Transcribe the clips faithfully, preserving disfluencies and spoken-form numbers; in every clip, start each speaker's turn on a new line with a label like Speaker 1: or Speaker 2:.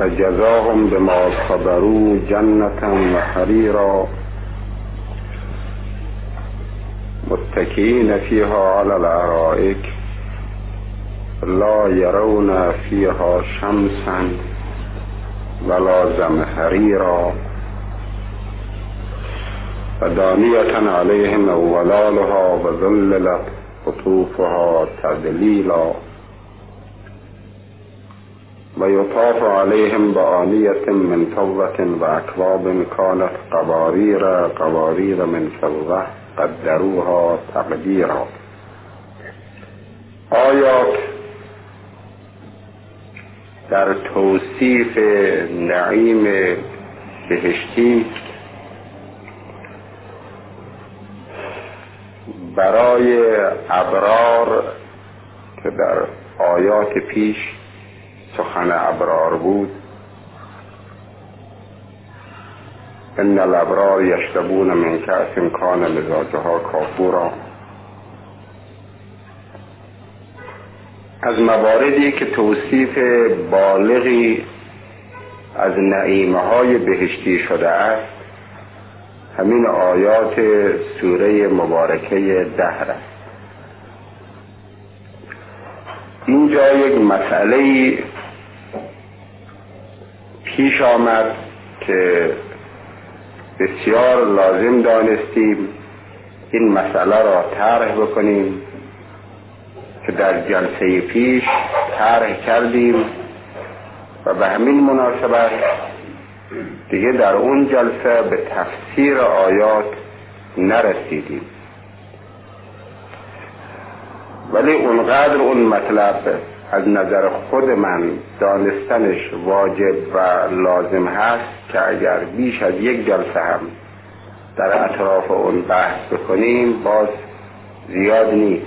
Speaker 1: فجزاهم بما صبروا جنة وحريرا متكئين فيها على الارائك لا يرون فيها شمسا ولا زمهريرا ودانية عليهم ظلالها وذللت قطوفها تذليلا ويطاف عليهم بآنية من فضة وأكواب كانت قوارير قوارير من فضة قدروها تقدیرا. آیات در توصیف نعیم بهشتی برای ابرار که در آیات پیش سخن ابرار بود، ان الابرار یشربون من کأس کان مزاجها کافورا، از مواردی که توصیف بالغی از نعیمهای بهشتی شده است همین آیات سوره مبارکه دهر است. اینجا یک مسئله پیش آمد که بسیار لازم دانستیم این مسئله را طرح بکنیم که در جلسه پیش طرح کردیم و به همین مناسبت دیگه در اون جلسه به تفسیر آیات نرسیدیم، ولی اونقدر اون مطلب از نظر خود من دانستنش واجب و لازم هست که اگر بیش از یک جلسه هم در اطراف اون بحث بکنیم باز زیاد نیست.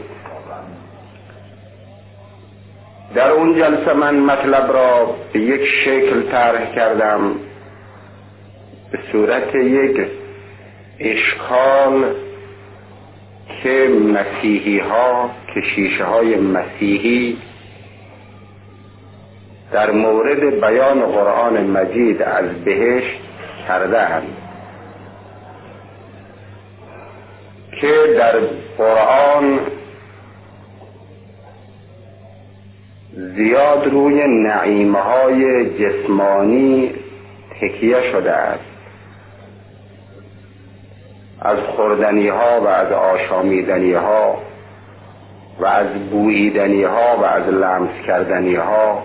Speaker 1: در اون جلسه من مطلب را به یک شکل طرح کردم به صورت یک اشکال که مسیحی ها، کشیشه های مسیحی در مورد بیان قرآن مجید از بهشت کرده‌اند که در قرآن زیاد روی نعیمهای جسمانی تکیه شده است، از خوردنی ها و از آشامیدنی ها و از بوییدنی ها و از لمس کردنی ها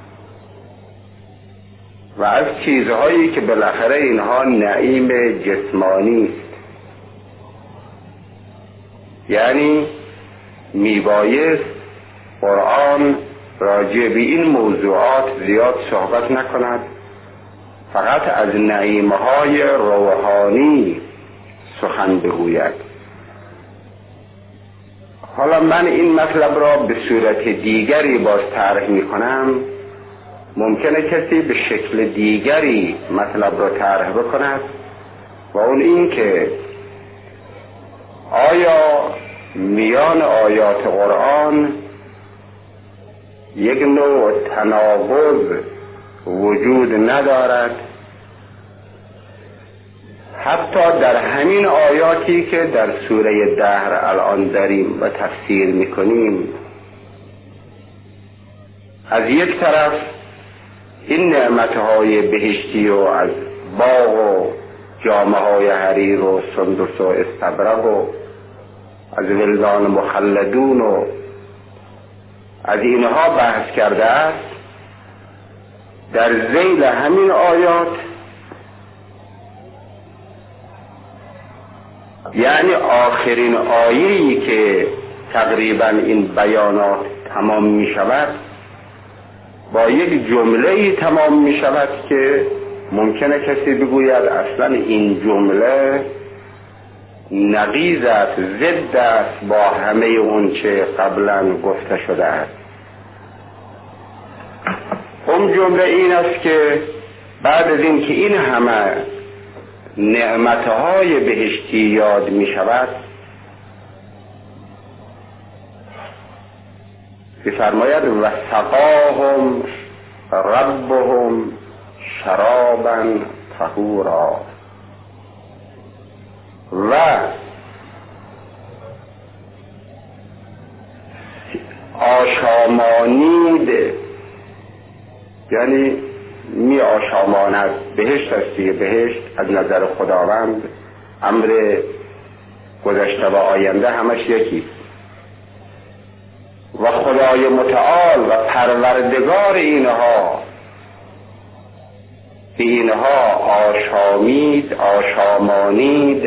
Speaker 1: و از چیزهایی که بالاخره اینها نعیم جسمانی است. یعنی میبایست قرآن راجع به این موضوعات زیاد صحبت نکند، فقط از نعیمهای روحانی سخن بگوید. حالا من این مطلب را به صورت دیگری باز طرح می کنم، ممکنه کسی به شکل دیگری مطلب را طرح بکند و اون این که آیا میان آیات قرآن یک نوع تناقض وجود ندارد؟ حتی در همین آیاتی که در سوره دهر الان داریم و تفسیر میکنیم، از یک طرف این نعمتهای بهشتی و از باغ و جامه های حریر و سندس و استبرق و از ولدان مخلدون و از اینها بحث کرده است، در ذیل همین آیات یعنی آخرین آیه‌ای که تقریبا این بیانات تمام می شود با یک جمله‌ای تمام می شود که ممکنه کسی بگوید اصلا این جمله نقیض است، ضد است با همه اون چه قبلا گفته شده است. اون جمله این است که بعد از این که این همه نعمتهای بهشتی یاد می شود، بفرماید و سقاهم ربهم شرابا طهورا و آشامانید، یعنی می آشاماند. بهشت است دیگه، بهشت از نظر خداوند امر گذشته و آینده همش یکی و خدای متعال و پروردگار اینها به اینها آشامید، آشامانید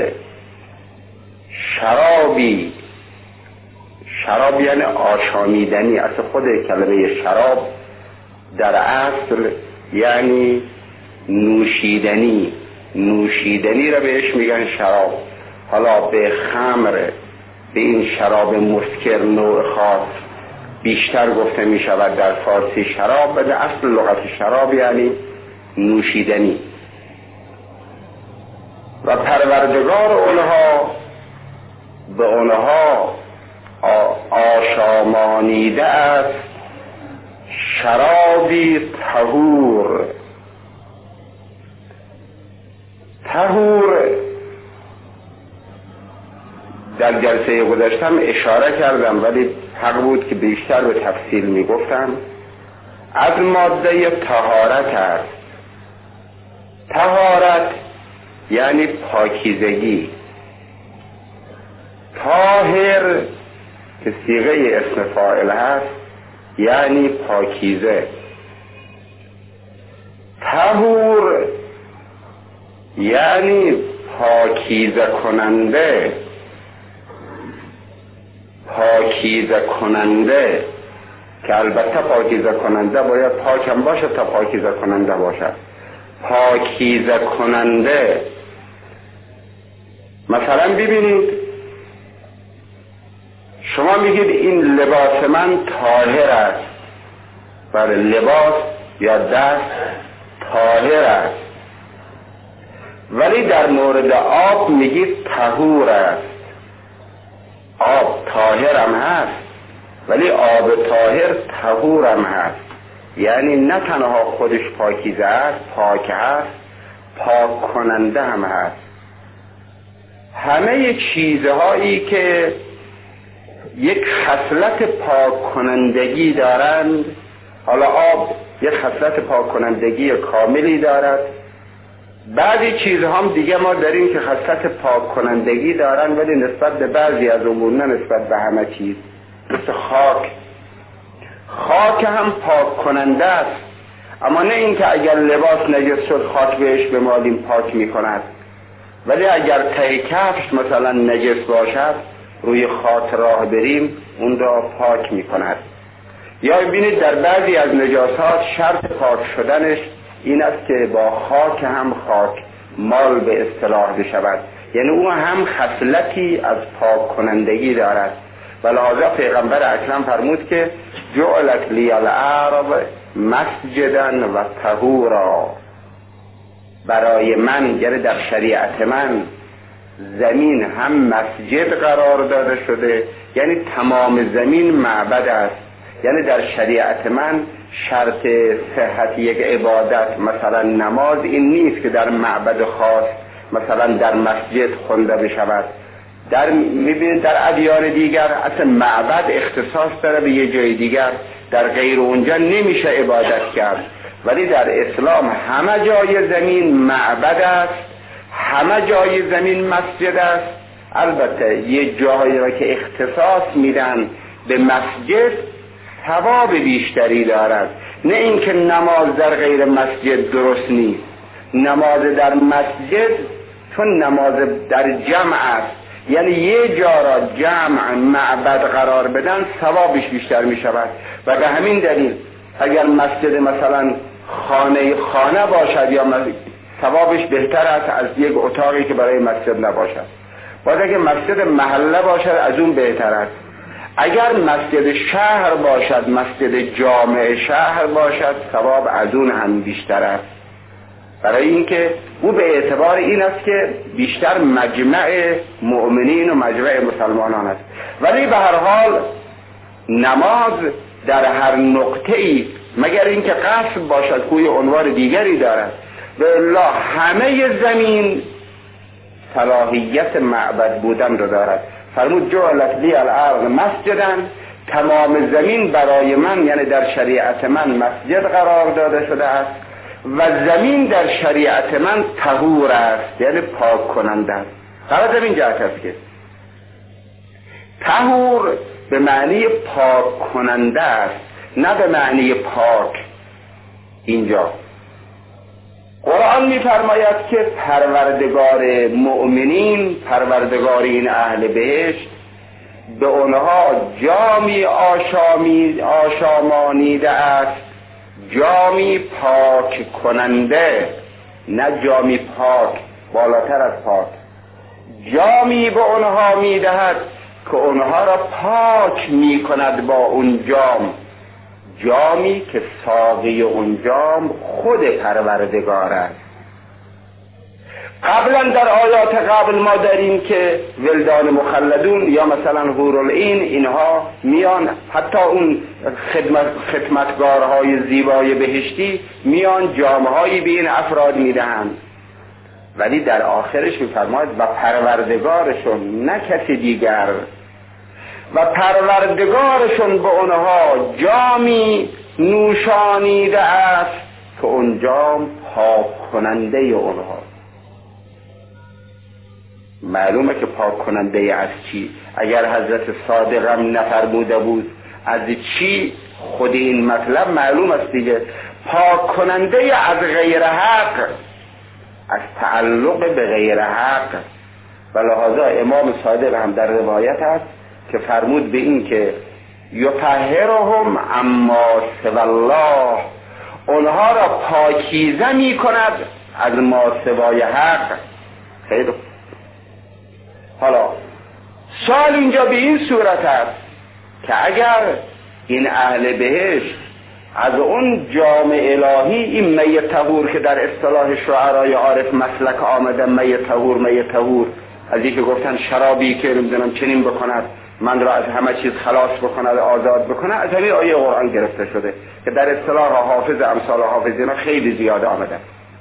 Speaker 1: شرابی. شراب یعنی آشامیدنی. اصل خود کلمه شراب در اصل یعنی نوشیدنی. نوشیدنی را بهش میگن شراب. حالا به خمر، به این شراب مسکر نوع خاص بیشتر گفته می شود در فارسی شراب، و در اصل لغت شراب یعنی نوشیدنی. و پروردگار اونها به اونها آشامانیده است شرابی طهور. طهور در جلسه گذشتم اشاره کردم، ولی حق بود که بیشتر به تفصیل می گفتم. از ماده طهارت است. طهارت یعنی پاکیزگی. طاهر که صیغه اسم فاعل هست یعنی پاکیزه. طهور یعنی پاکیزه کننده. پاکیزه کننده که البته پاکیزه کننده باید پاکم باشه تا پاکیزه کننده باشد. پاکیزه کننده مثلا ببینید، شما میگید این لباس من طاهر است. بله، لباس یا دست طاهر است، ولی در مورد آب میگید طهور است. آب طاهر هم هست، ولی آب طاهر طهور هم هست. یعنی نه تنها خودش پاکیزه است، پاک هست، پاک کننده هم هست. همه چیزهایی که یک خصلت پاک کنندگی دارند، حالا آب یک خصلت پاک کنندگی کاملی دارد، بعضی چیزها هم دیگه ما داریم که خصلت پاک کنندگی دارن، ولی نسبت به بعضی از امور نه نسبت به همه چیز. مثل خاک. خاک هم پاک کننده است، اما نه اینکه اگر لباس نجس شد خاک بهش بمالیم پاک میکند، ولی اگر ته کفش مثلا نجس باشد روی خاک راه بریم اون را پاک میکند. یا ببینید در بعضی از نجاسات شرط پاک شدنش این است که با خاک هم خاک مال به اصطلاح بشود، یعنی او هم خصلتی از پاک کنندگی دارد. ولهذا پیغمبر اکرم فرمود که جعلت لی الارض مسجدا و طهورا. برای من، یعنی در شریعت من، زمین هم مسجد قرار داده شده، یعنی تمام زمین معبد است. یعنی در شریعت من شرط صحت یک عبادت مثلا نماز این نیست که در معبد خاص مثلا در مسجد خونده بشود. در میبینید در ادیان دیگر اصلا معبد اختصاص داره به یه جای دیگر، در غیر اونجا نمیشه عبادت کرد. ولی در اسلام همه جای زمین معبد است، همه جای زمین مسجد است. البته یه جایی را که اختصاص میدن به مسجد ثواب بیشتری دارد، نه اینکه نماز در غیر مسجد درست نیست. نماز در مسجد چون نماز در جمع است، یعنی یه جا را جمع معبد قرار بدن ثوابش بیشتر می شود. و به همین دلیل اگر مسجد مثلا خانه خانه باشد یا ثوابش بهتر است از یک اتاقی که برای مسجد نباشد. باز اگر مسجد محله باشد از اون بهتر است. اگر مسجد شهر باشد، مسجد جامع شهر باشد، ثواب از اون هم بیشتر است، برای اینکه او به اعتبار این است که بیشتر مجمع مؤمنین و مجمع مسلمانان است. ولی به هر حال نماز در هر نقطه‌ای مگر اینکه قصد باشد کوی عنوان دیگری دارد. به الله همه زمین صلاحیت معبد بودن رو دارد. فرمود جعلت لی الارض مسجدا، تمام زمین برای من یعنی در شریعت من مسجد قرار داده شده است و زمین در شریعت من طهور است یعنی پاک کننده است. حالا در این جهت است که طهور به معنی پاک کننده است نه به معنی پاک. اینجا قرآن می فرماید که پروردگار مؤمنین، پروردگار این اهل بهشت، به اونها جامی آشامی آشامانیده است، جامی پاک کننده، نه جامی پاک بالاتر از پاک، جامی به اونها میدهد که اونها را پاک می کند با اون جام، جامی که ساقی اون جام خود پروردگار است. قبلا در آیات قبل ما داریم که ولدان مخلدون یا مثلا حورالعین اینها میان، حتی اون خدمت خدمتگارهای زیبای بهشتی میان جامهایی به این افراد میدهند، ولی در آخرش میفرماید و پروردگارشون نه کسی دیگر، و پروردگارشون به اونها جامی نوشانیده است که اون جام پاک کننده اونها. معلومه که پاک کننده از چی؟ اگر حضرت صادق هم نفرموده بود از چی، خود این مطلب معلوم است دیگه. پاک کننده از غیر حق، از تعلق به غیر حق. و لحاظا امام صادق هم در روایت است که فرمود به این که یطهرهم اما سوی الله، اونها را پاکیزه می کند از ما سوای حق. خیلی حالا سوال اینجا به این صورت است که اگر این اهل بهشت از اون جام الهی، این می طهور که در اصطلاح شعرای عارف مسلک آمده، می طهور می طهور، از اینکه گفتن شرابی که نمیدونم چنین بکند من را از همه چیز خلاص بکند آزاد بکنه، از همین آیه قرآن گرفته شده که در اصطلاح حافظ امثال حافظینا خیلی زیاد آمده.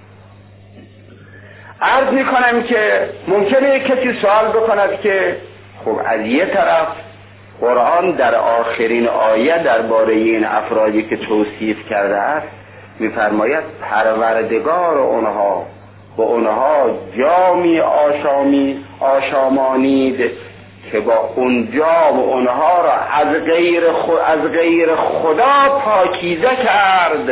Speaker 1: عرض میکنم که ممکنه کسی سوال بکند که خب از یه طرف قرآن در آخرین آیه درباره این افرادی که توصیف کرده است میفرماید پروردگار اونها با اونها جامی آشامی آشامانید که با اون جام اونها را از غیر خود از غیر خدا پاکیزه کرد.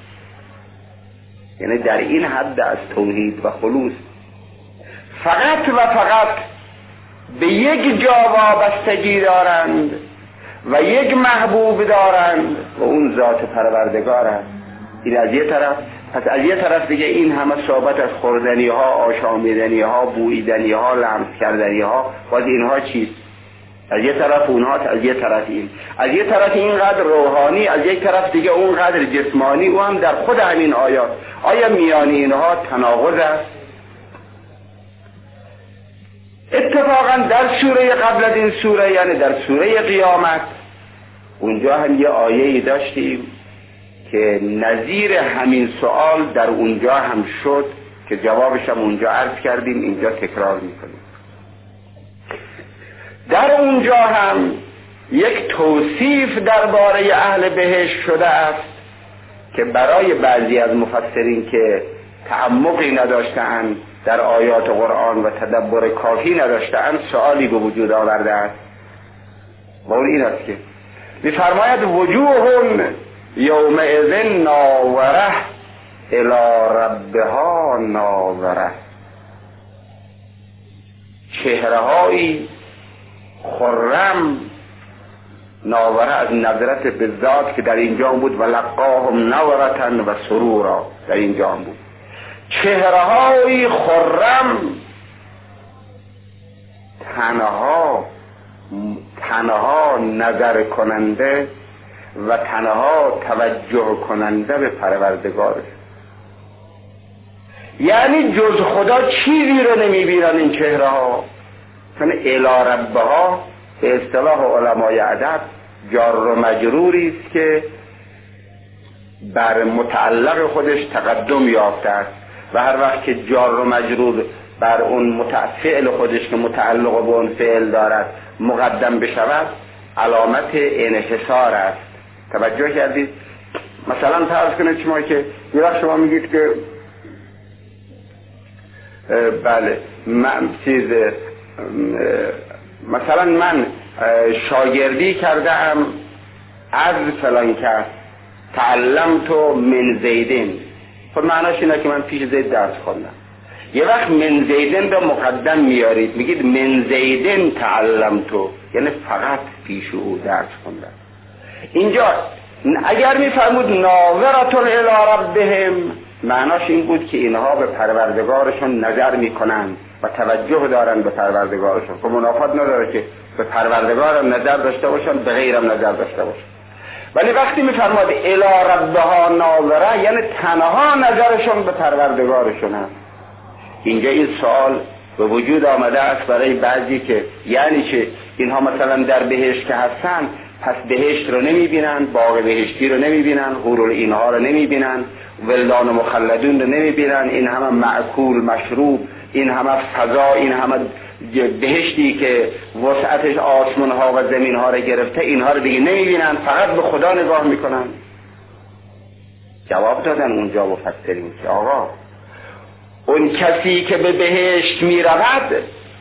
Speaker 1: یعنی در این حد از توحید و خلوص فقط و فقط به یک جا وابستگی دارند و یک محبوب دارند و اون ذات پروردگار است. این از یه طرف. پس از یه طرف دیگه این همه صحبت از خوردنی ها، آشامیدنی ها، بویدنی ها، لمس کردنی ها، باز اینها چیست؟ از یه طرف اونها، از یه طرف این، از یه طرف اینقدر روحانی، از یک طرف دیگه اونقدر جسمانی، او هم در خود همین آیات. آیا میان اینها تناقض است؟ اتفاقا در سوره قبل از این سوره، یعنی در سوره قیامت، اونجا هم یه آیه‌ای داشتیم که نظیر همین سوال در اونجا هم شد که جوابش هم اونجا عرض کردیم، اینجا تکرار میکنیم. در اونجا هم یک توصیف درباره اهل بهشت شده است که برای بعضی از مفسرین که تعمقی نداشتند در آیات قرآن و تدبر کافی نداشتند سوالی به وجود آورده است. و اون این است که می‌فرماید وجوهون یومئذ ناظره الی ربها ناظره، چهره‌هایی خرم، ناظره از نظرت به ذات که در اینجا بود، و لقاهم نظرتن و سرورا در اینجا بود، چهره‌هایی خرم، تنها تنها نظر کننده و تنها توجه کننده به پروردگارش. یعنی جز خدا چیزی رو نمیبینن این چهره ها. یعنی الی ربها به اصطلاح علمای ادب جار و مجروری است که بر متعلق خودش تقدم یافته است و هر وقت که جار و مجرور بر اون فعل خودش که متعلق به اون فعل دارد مقدم بشود علامت انحصار است. توجه کردید؟ مثلا فرض کنید شما که یه وقت شما میگید که بله من چیز مثلا من شاگردی کردم از فلان کس، تعلمت من زیدین. خب معناش اینه که من پیش زید درس خوندم. یه وقت من زیدین رو مقدم میارید، میگید من زیدین تعلمت، یعنی فقط پیش او درس خوندم. اینجا اگر میفرمود ناظرة الی ربهم، معناش این بود که اینها به پروردگارشون نظر میکنن و توجه دارن به پروردگارشون. خب منافات نداره که به پروردگار نظر داشته باشن، به غیرم نظر داشته باشن. ولی وقتی میفرماد الی ربها ناظره، یعنی تنها نظرشون به پروردگارشون هست. اینجا این سوال به وجود آمده است برای بعضی که یعنی چه؟ اینها مثلا در بهشت که هستن پس بهشت رو نمیبینن، باغ بهشتی رو نمیبینن، حور اینها رو نمیبینن، ولدان مخلدون رو نمیبینن، این همه معکول مشروب، این همه فضا، این همه بهشتی که وسعتش آسمان ها و زمین ها رو گرفته، اینها رو دیگه نمیبینن، فقط به خدا نگاه میکنن. جواب دادن اونجا مفسرین که آقا اون کسی که به بهشت میرود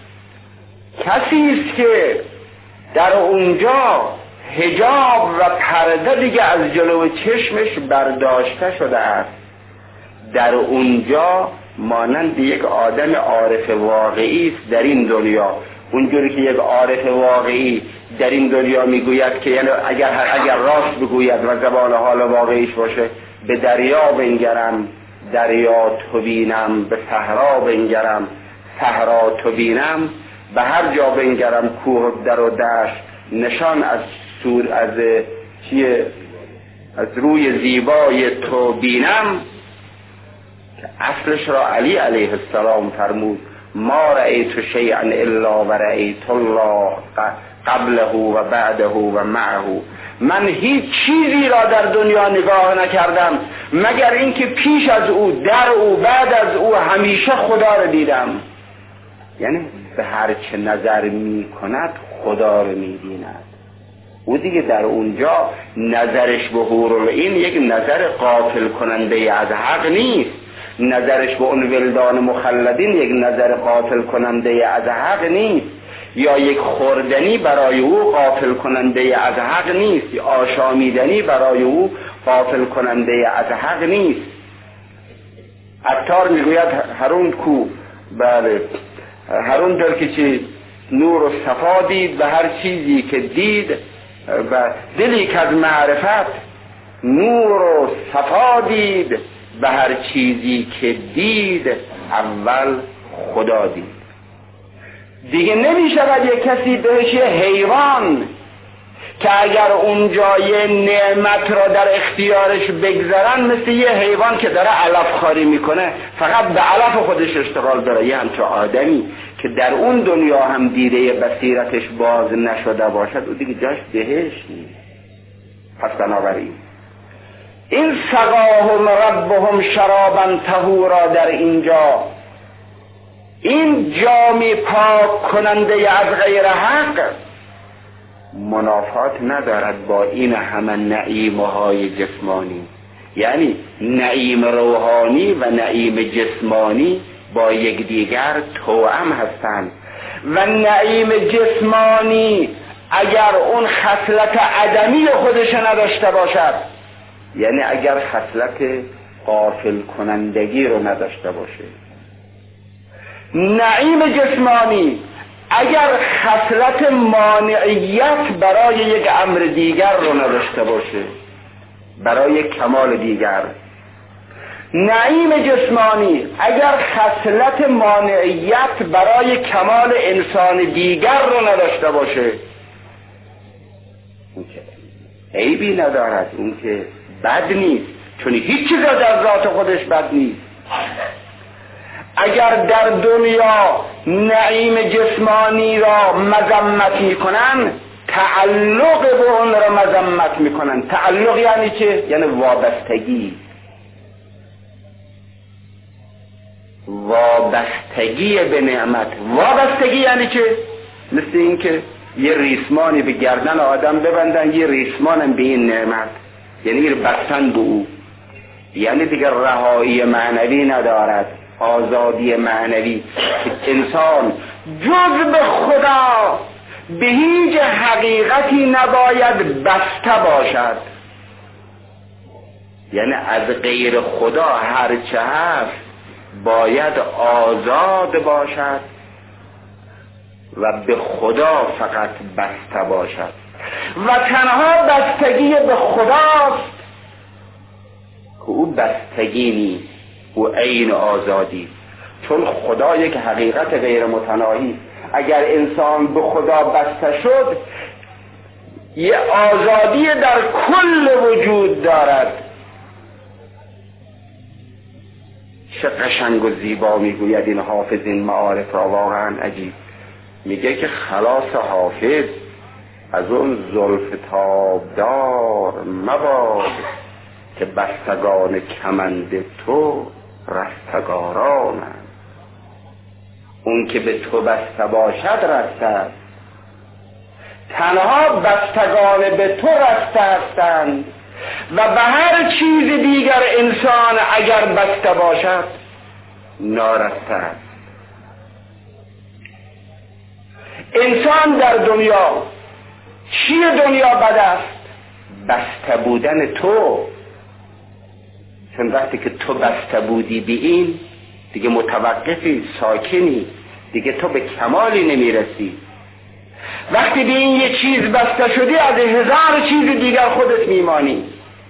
Speaker 1: کسی است که در اونجا حجاب و پرده دیگه از جلو چشمش برداشته شده است. در اونجا مانند یک آدم عارف واقعی است در این دنیا. اونجوری که یک عارف واقعی در این دنیا میگوید که یعنی اگر اگر راست بگوید و زبان حال واقعیش باشه، به دریا بنگرم دریا تو بینم، به صحرا بنگرم صحرا تو بینم، به هر جا بنگرم کوه در و دشت نشان از سور از چیه از روی زیبای تو بینم. که اصلش را علی علیه السلام فرمود ما رأیت شیئا الا و رأیت الله قبله و بعده و معه. من هیچ چیزی را در دنیا نگاه نکردم مگر اینکه پیش از او، در او، بعد از او همیشه خدا را دیدم. یعنی به هر چه نظر می کند خدا را می بیند. او دیگه در اونجا نظرش به حورالعین یک نظر غافل کننده از حق نیست، نظرش به اون ولدان مخلدین یک نظر غافل کننده از حق نیست، یا یک خوردنی برای او غافل کننده از حق نیست، یا آشامیدنی برای او غافل کننده از حق نیست. عطار میگوید هرون کو بله هرون در که چی نور و صفا دید و هر چیزی که دید و دلی که از معرفت نور و صفا دید به هر چیزی که دید اول خدا دید. دیگه نمی شود یک کسی بهش یه حیوان که اگر اونجا یه نعمت را در اختیارش بگذارن مثل یه حیوان که داره علف خاری میکنه فقط به علف خودش اشتغال داره، یه همچه آدمی که در اون دنیا هم دیده بصیرتش باز نشده باشد او دیگه جاش بهشت نیست. پس بنابراین این سقاهم ربهم شرابا طهورا در اینجا این جامی پاک کننده از غیر حق منافات ندارد با این همه نعیمهای جسمانی. یعنی نعیم روحانی و نعیم جسمانی با یکدیگر توأم هستند و نعیم جسمانی اگر اون خصلت عدمی خودش نداشته باشد، یعنی اگر خصلت غافل کنندگی رو نداشته باشه، نعیم جسمانی اگر خصلت مانعیت برای یک امر دیگر رو نداشته باشه، برای کمال دیگر، نعیم جسمانی اگر خصلت مانعیت برای کمال انسان دیگر رو نداشته باشه، اون که عیبی ندارد، اون که بد نیست، چون هیچ چیز در ذات خودش بد نیست. اگر در دنیا نعیم جسمانی را مذمت میکنن، تعلق به اون را مذمت میکنن. تعلق یعنی چه؟ یعنی وابستگی. وابستگی به نعمت. وابستگی یعنی چه؟ مثل این که یه ریسمانی به گردن آدم ببندن، یه ریسمانم به این نعمت، یعنی بستن به او، یعنی دیگه رهایی معنوی ندارد، آزادی معنوی، که انسان جز به خدا به هیچ حقیقتی نباید بسته باشد. یعنی از غیر خدا هرچه هست باید آزاد باشد و به خدا فقط بسته باشد و تنها بستگی به خداست که او بستگی نیست، او عین آزادی. چون خدا یک حقیقت غیر متناهی، اگر انسان به خدا بسته شد یه آزادی در کل وجود دارد. چه قشنگ و زیبا میگوید این حافظ این معارف را، واقعا عجیب. میگه که خلاص حافظ از اون زلف تابدار مباد که بستگان کمند تو رستگارانند. اون که به تو بسته باشد رسته، تنها بستگان به تو رسته هستند و به هر چیز دیگر انسان اگر بسته باشد نارسته است. انسان در دنیا، چی دنیا بد است؟ بسته بودن تو. چون وقتی که تو بسته بودی به این، دیگه متوقفی، ساکنی، دیگه تو به کمالی نمیرسی. وقتی به این یه چیز بسته شدی از هزار چیز دیگر خودت میمانی.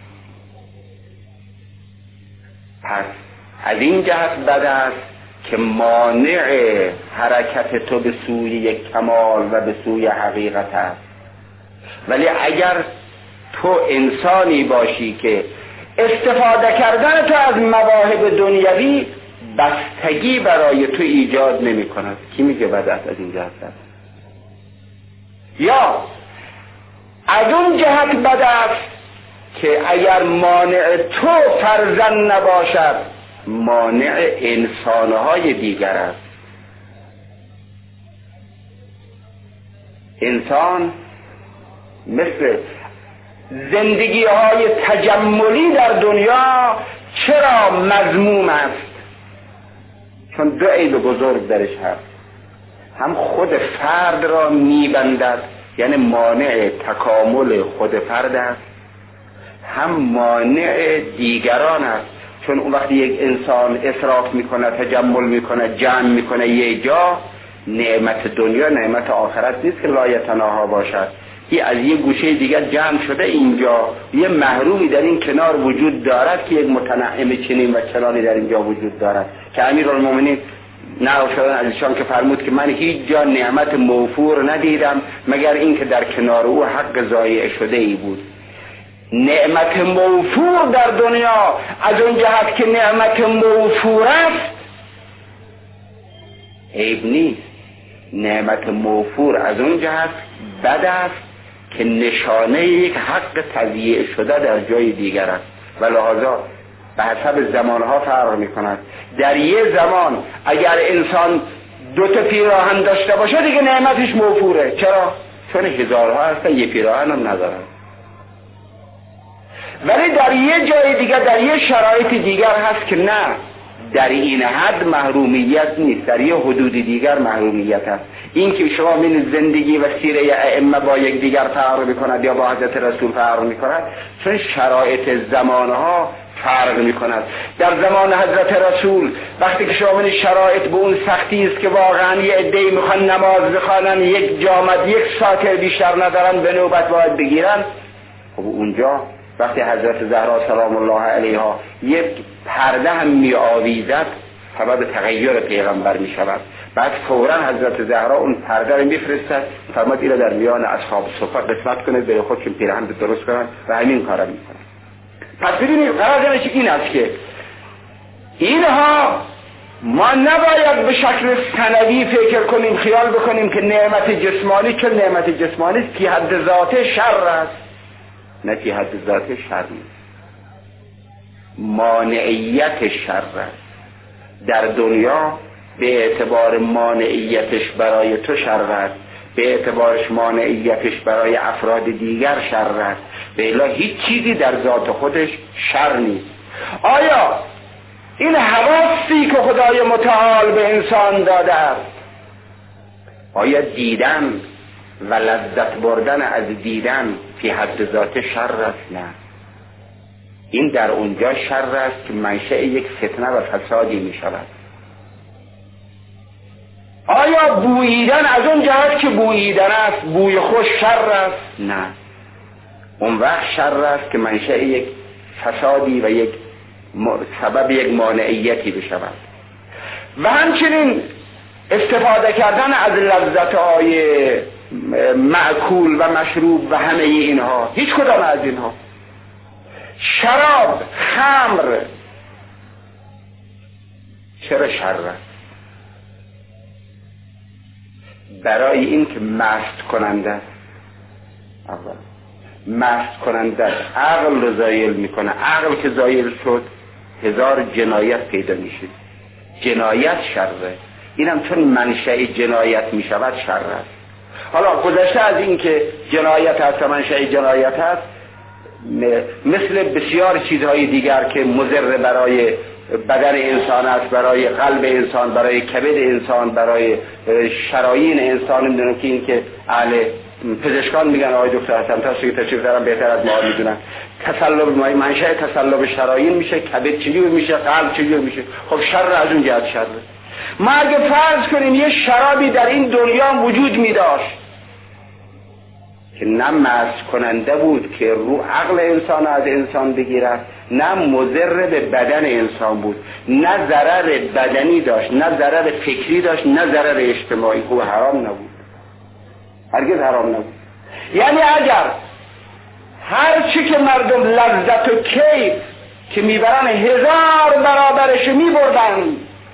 Speaker 1: پس از این جهت بد است که مانع حرکت تو به سوی یک کمال و به سوی حقیقت است. ولی اگر تو انسانی باشی که استفاده کردن تو از مواهب دنیوی بستگی برای تو ایجاد نمی کند، کی میگه بد است از این جهت است؟ یا از اون جهت بد است که اگر مانع تو فرزن نباشد مانع انسانهای دیگر است. انسان مثل زندگی های تجملی در دنیا چرا مذموم است؟ چون دو عیب بزرگ درش هست. هم خود فرد را میبندد، یعنی مانع تکامل خود فرد است، هم مانع دیگران است. چون اون وقتی یک انسان اسراف میکنه، تجمل میکنه، جمع میکنه یه جا، نعمت دنیا نعمت آخرت نیست که لایتناها باشد. این از یه گوشه دیگر جمع شده اینجا، یه محرومی در این کنار وجود دارد که یک متنعم چنین و چنانی در اینجا وجود دارد که امیرالمومنین نقل شدن از ایشان که فرمود که من هیچ جا نعمت موفور ندیدم مگر این که در کنار او حق ضایع شده ای بود. نعمت موفور در دنیا از اون جهت که نعمت موفور است عیب نیست. نعمت موفور از اون جهت بد است که نشانه یک حق تضییع شده در جای دیگر است و لحاظا به حسب زمانها فرق می کند. در یه زمان اگر انسان دو تا پیراهن داشته باشه دیگه نعمتش موفوره. چرا؟ چون هزارها هستن یه پیراهن هم ندارن. ولی در یه جای دیگر، در یه شرایط دیگر هست که نه، در این حد محرومیت نیست، در یه حدود دیگر محرومیت هست. این که شما من زندگی و سیره ائمه با یک دیگر فرق میکند یا با حضرت رسول فرق میکند چون شرایط زمانها فرق میکند. در زمان حضرت رسول وقتی که شما من شرایط به اون سختی است که واقعا یه عده‌ای میخوان نماز بخوانن، یک جامعه یک ساعت بیشتر ندارن، به نوبت باید بگیرن، خب اونجا وقتی حضرت زهرا سلام الله علیها یک پرده هم می آویزد سبب تغییر پیغمبر می شود. بعد فورا حضرت زهرا اون پرده رو می فرستد، فرمود اینو در میان اصحاب صفه قسمت کنه برای خودشون پیراهن درست کنن و همین کارا می کنن. پس ببینید قرار این است که اینها ما نباید به شکل ثانوی فکر کنیم، خیال بکنیم که نعمت جسمانی چون نعمت جسمانی فی حد ذاته شر است. نه، فی حد ذاته شر نیست، مانعیت شر است. در دنیا به اعتبار مانعیتش برای تو شر است، به اعتبارش مانعیتش برای افراد دیگر شر است، به الا هیچ چیزی در ذات خودش شر نیست. آیا این حواسی که خدای متعال به انسان داده است، آیا دیدن و لذت بردن از دیدن فی حد ذات شر است؟ نه، این در اونجا شر است که منشأ یک فتنه و فسادی می شود. آیا بوییدن از اون جهت که بوییدن است بوی خوش شر است؟ نه، اون وقت شر است که منشأ یک فسادی و یک سبب یک مانعیتی بشود. و همچنین استفاده کردن از لذت‌های معکول و مشروب و همه اینها، هیچ کدام از اینها، شراب، خمر، چرا شر است؟ برای این که مست کننده است. اول مست کننده است، عقل رو زایل میکنه. عقل که زایل شد هزار جنایت پیدا میشه. جنایت شره، اینم چون منشأ جنایت میشود شر است. حالا گذشته از این که جنایت هست و منشأ جنایت هست، مثل بسیار چیزهای دیگر که مضر برای بدن انسان است، برای قلب انسان، برای کبد انسان، برای شرايين انسان، میدونم که این که اهل پزشکان میگن، آقای دکتر حسن تشریف تشریف دارن بهتر از ما میدونن، تصلب منشأ تصلب شرايين میشه، کبد چجور میشه، قلب چجور میشه. خب شر از اون جهت شره. ما اگه فرض کنیم یه شرابی در این دنیا وجود میداشت که نه مست کننده بود که رو عقل انسان از انسان بگیرد، نه مضر به بدن انسان بود، نه ضرر بدنی داشت، نه ضرر فکری داشت، نه ضرر اجتماعی، او حرام نبود، هرگز حرام نبود. یعنی اگر هر چی که مردم لذت و کیف که میبرن هزار برابرش میبردن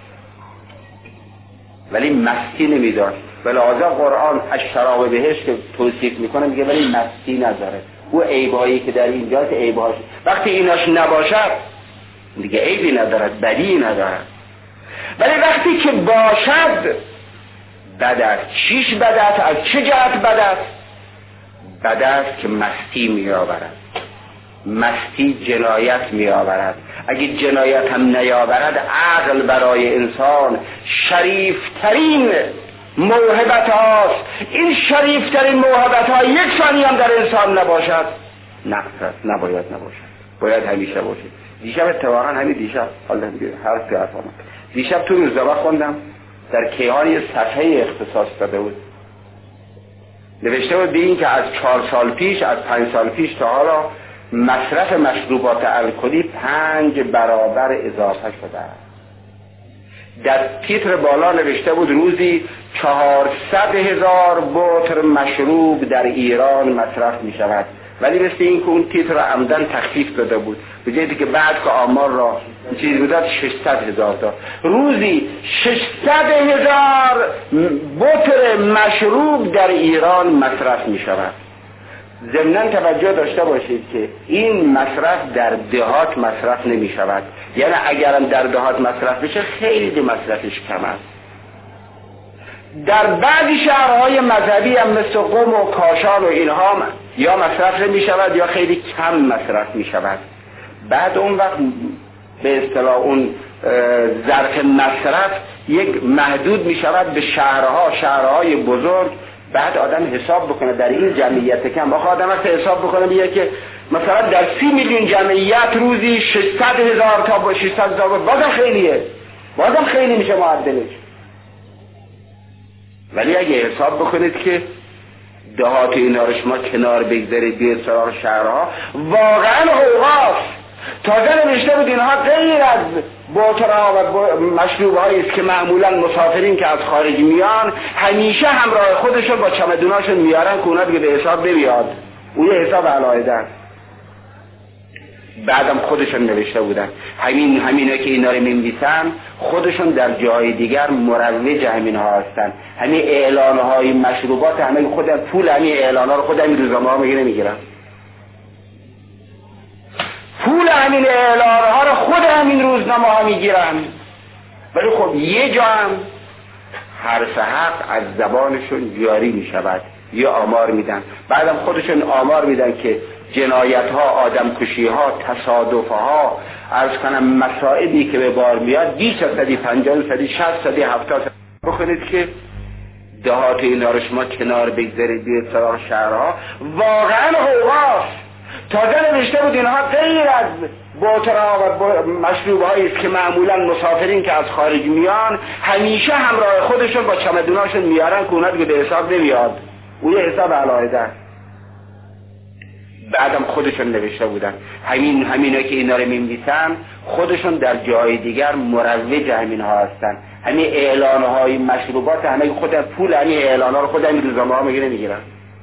Speaker 1: ولی مستی نمیداشت، بلازا قرآن الشراب بهش که توصیف میکنه میگه ولی مستی نداره. او عیبایی که در اینجاست عیبهاش، وقتی ایناش نباشد دیگه عیبی ندارد، بدی ندارد. ولی وقتی که باشد بد است. چیش بد است؟ از چه جهت بد است؟ بد است که مستی می آورد. مستی جنایت می آورد. اگه جنایت هم نیاورد، عقل برای انسان شریفترین موهبت هاست. این شریفترین موهبت ها یک ثانیه هم در انسان نباشد، نقص است، نباید نباشد، باید همیشه باشد. دیشب اتفاقا همین دیشب حالا دیگه حرف که افهمم دیشب تو روزنامه خوندم، در کیهان یه صفحه اختصاص داده بود، نوشته بود به این که از چهار سال پیش، از پنج سال پیش تا حالا مصرف مشروبات الکلی پنج برابر اضافه شده است. در تیتر بالا نوشته بود روزی چهارصد هزار بطر مشروب در ایران مصرف می شود، ولی مثل این که اون تیتر را عمدن تخفیف داده بود، به جایی که بعد که آمار را چیز بودد ششصد هزار تا روزی ششصد هزار بطر مشروب در ایران مصرف می شود. ضمناً توجه داشته باشید که این مصرف در دهات مصرف نمی شود، یعنی اگرم در دهات مصرف بشه خیلی مصرفش کم است. در بعضی شهرهای مذهبی هم مثل قم و کاشان و اینها یا مصرف نمی شود یا خیلی کم مصرف می شود. بعد اون وقت به اصطلاح اون ظرف مصرف یک محدود می شود به شهرها، شهرهای بزرگ. بعد آدم حساب بکنه در این جمعیت کم، آخه آدم هست حساب بکنه بیه که مثلا در سی میلیون جمعیت روزی ششصد هزار تا با ششصد هزار بازم خیلیه، بازم خیلی میشه معدلش. ولی اگه حساب بکنید که دهات اینا رو شما کنار بگذارید به سراغ شهرها، واقعا غوغاست. تازه نوشته بود اینها غیر از بطرها و مشروبهایی است که معمولا مسافرین که از خارج میان همیشه همراه خودشون با چمدوناشون میارن که اونا دیگه به حساب نمیاد، اون یه حساب علاهده است. بعدم خودشون نوشته بودن. همین همینا که اینا رو می‌نویسن خودشون در جای دیگر مروج همین ها هستن. همین اعلان های مشروبات همه خود پول همین اعلان ها رو خود همین روزنامه ها میگیره میگیرن. پول همین اعلان ها رو خود همین روزنامه ها میگیرن. ولی خب یه جا هم حرف حق از زبانشون جاری میشود، یه آمار میدن. بعدم خودشون آمار میدن که جنایت ها، آدم کشی ها، تصادف ها، عرض کنم مصائبی که به بار میاد بیش از صدی پنجاه، صدی شصت، صدی هفتاد. بخونید که دهات اینا رو شما کنار بگذارید بیاید سراغ شهرها، واقعا حواس تازه نوشته بود اینها غیر از بوترها و مشروب هایی است که معمولا مسافرین که از خارج میان همیشه همراه خودشون با چمدوناشون میارن که اونا دیگه به حساب نمیاد، اون یه حساب علاهده است. بعدم خودشون نوشته بودن همین همینا که اینا رو می‌نویسن خودشون در جای دیگر مروج همین ها هستن. همین اعلان های مشروبات همه خود پول همین اعلان ها رو خود همین روزنامه ها میگیره میگیرن.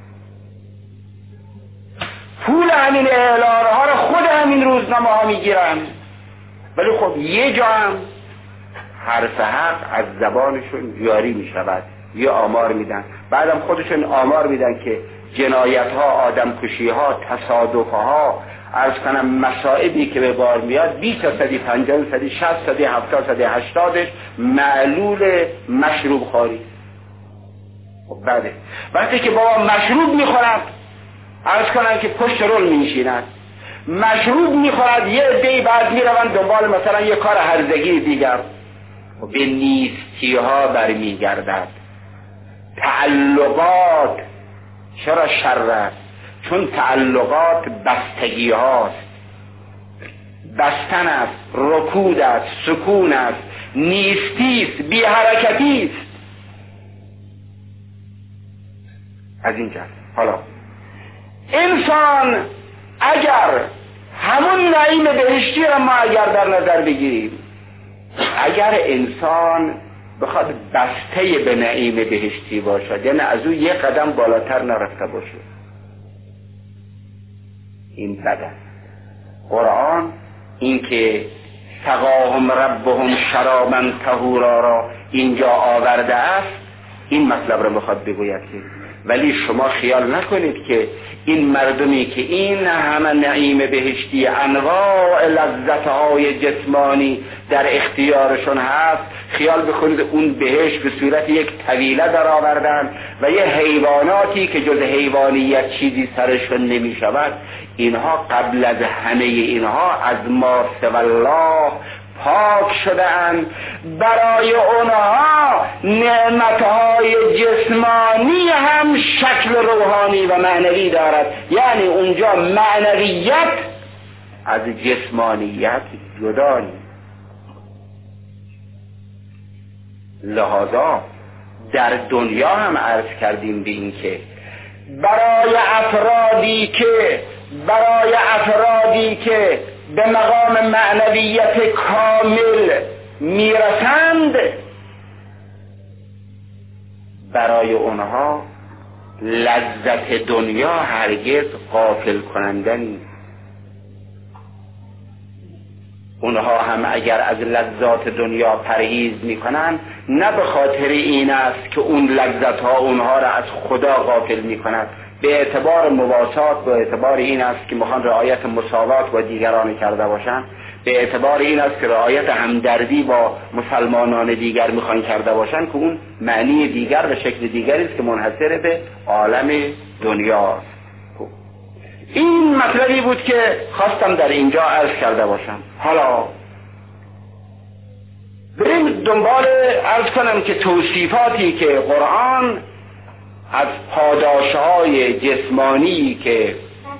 Speaker 1: پول همین اعلان ها رو خود همین روزنامه ها میگیرن. ولی خب یه جا هم حرف حق از زبانشون جاری میشود، یه آمار میدن. بعدم خودشون آمار میدن که جنایت ها، آدم کشی ها، تصادف ها، عرض کنم مصائبی که به بار میاد بیش از صدی پنجاه، صدی شصت، صدی هفتاد، صدی هشتادش معلول مشروب خواری. خب بعده وقتی که بابا مشروب میخورد عرض کنن که پشت رول میشینند، مشروب میخورد یه عده‌ای بعد میروند دنبال مثلا یه کار هرزگی دیگر و به نیستی ها برمیگردد. تعلقات چرا شر است؟ چون تعلقات بستگی هاست، بستن است، رکود است، سکون است، نیستی است، بی حرکتی است. از این جهت حالا انسان اگر همون نعیم بهشتی را ما اگر در نظر بگیریم، اگر انسان بخواد بسته به نعیم بهشتی باشد، یعنی از او یک قدم بالاتر نرفته باشه، این بد است. قرآن این که سقاهم ربهم شرابا طهورا را اینجا آورده است، این مطلب را میخواد بگوید که ولی شما خیال نکنید که این مردمی که این همه نعیم بهشتی، انواع لذت‌های جسمانی در اختیارشون هست، خیال بکنید اون بهشت به صورت یک طویله در آوردن و یه حیواناتی که جز حیوانیت چیزی سرشون نمی شود. اینها قبل از همه اینها از ما سوی الله پاک شدن. برای اونها نعمتهای جسمانی هم شکل روحانی و معنوی دارد، یعنی اونجا معنویت از جسمانیت جدا نیست. لحاظا در دنیا هم عرض کردیم به این که برای افرادی که برای افرادی که به مقام معنویت کامل میرسند، برای اونها لذت دنیا هرگز غافل کننده نیست. اونها هم اگر از لذات دنیا پرهیز میکنن، نه به خاطر این است که اون لذت ها اونها را از خدا غافل میکند، به اعتبار مواسات، به اعتبار این است که میخوان رعایت مساوات با دیگران کرده باشن، به اعتبار این است که رعایت همدردی با مسلمانان دیگر میخوان کرده باشن، که اون معنی دیگر و شکل دیگری است که منحصر به عالم دنیاست. این مطلبی بود که خواستم در اینجا عرض کرده باشم. حالا بریم دنبال عرض کنم که توصیفاتی که قرآن از پاداشهای جسمانی که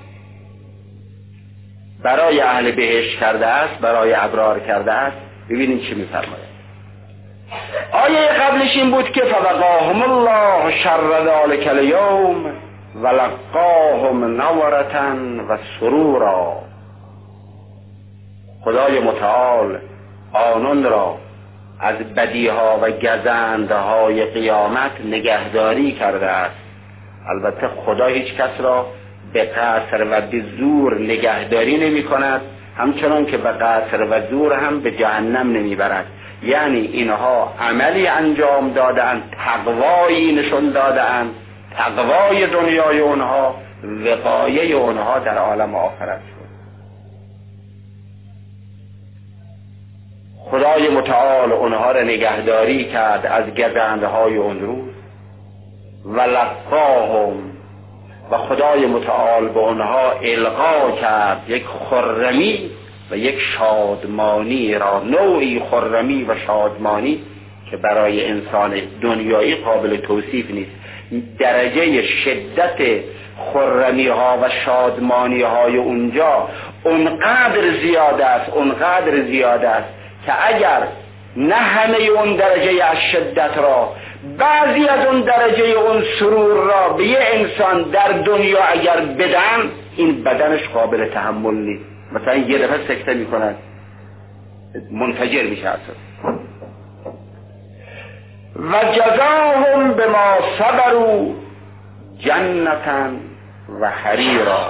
Speaker 1: برای اهل بهشت کرده است، برای ابرار کرده است، ببینیم چی می‌فرماید. آیه قبلش این بود که فوقاهم الله شر ذلک الیوم ولقاهم نورة و سرورا. خدای متعال آنان را از بدیها و گزندهای قیامت نگهداری کرده است. البته خدا هیچ کس را به قصر و به زور نگهداری نمی کند، همچنان که به قصر و زور هم به جهنم نمیبرد. یعنی اینها عملی انجام دادن، تقوایی نشون دادن، تقوای دنیای اونها وقایه اونها در عالم آخرت شد. خدای متعال اونها را نگهداری کرد از گزندهای اون روز و لقاهم، و خدای متعال به اونها القا کرد یک خرمی و یک شادمانی را، نوعی خرمی و شادمانی که برای انسان دنیایی قابل توصیف نیست. درجه شدت خرمی ها و شادمانی های اونجا اونقدر زیاده است، اونقدر زیاده است که اگر نه همه اون درجه از شدت را، بعضی از اون درجه اون سرور را به یه انسان در دنیا اگر بدن، این بدنش قابل تحمل نیست. مثلا یه دفعه سکته میکنن، منفجر میشه اصلا. و جزاهم بما صبروا جنتا و حریرا،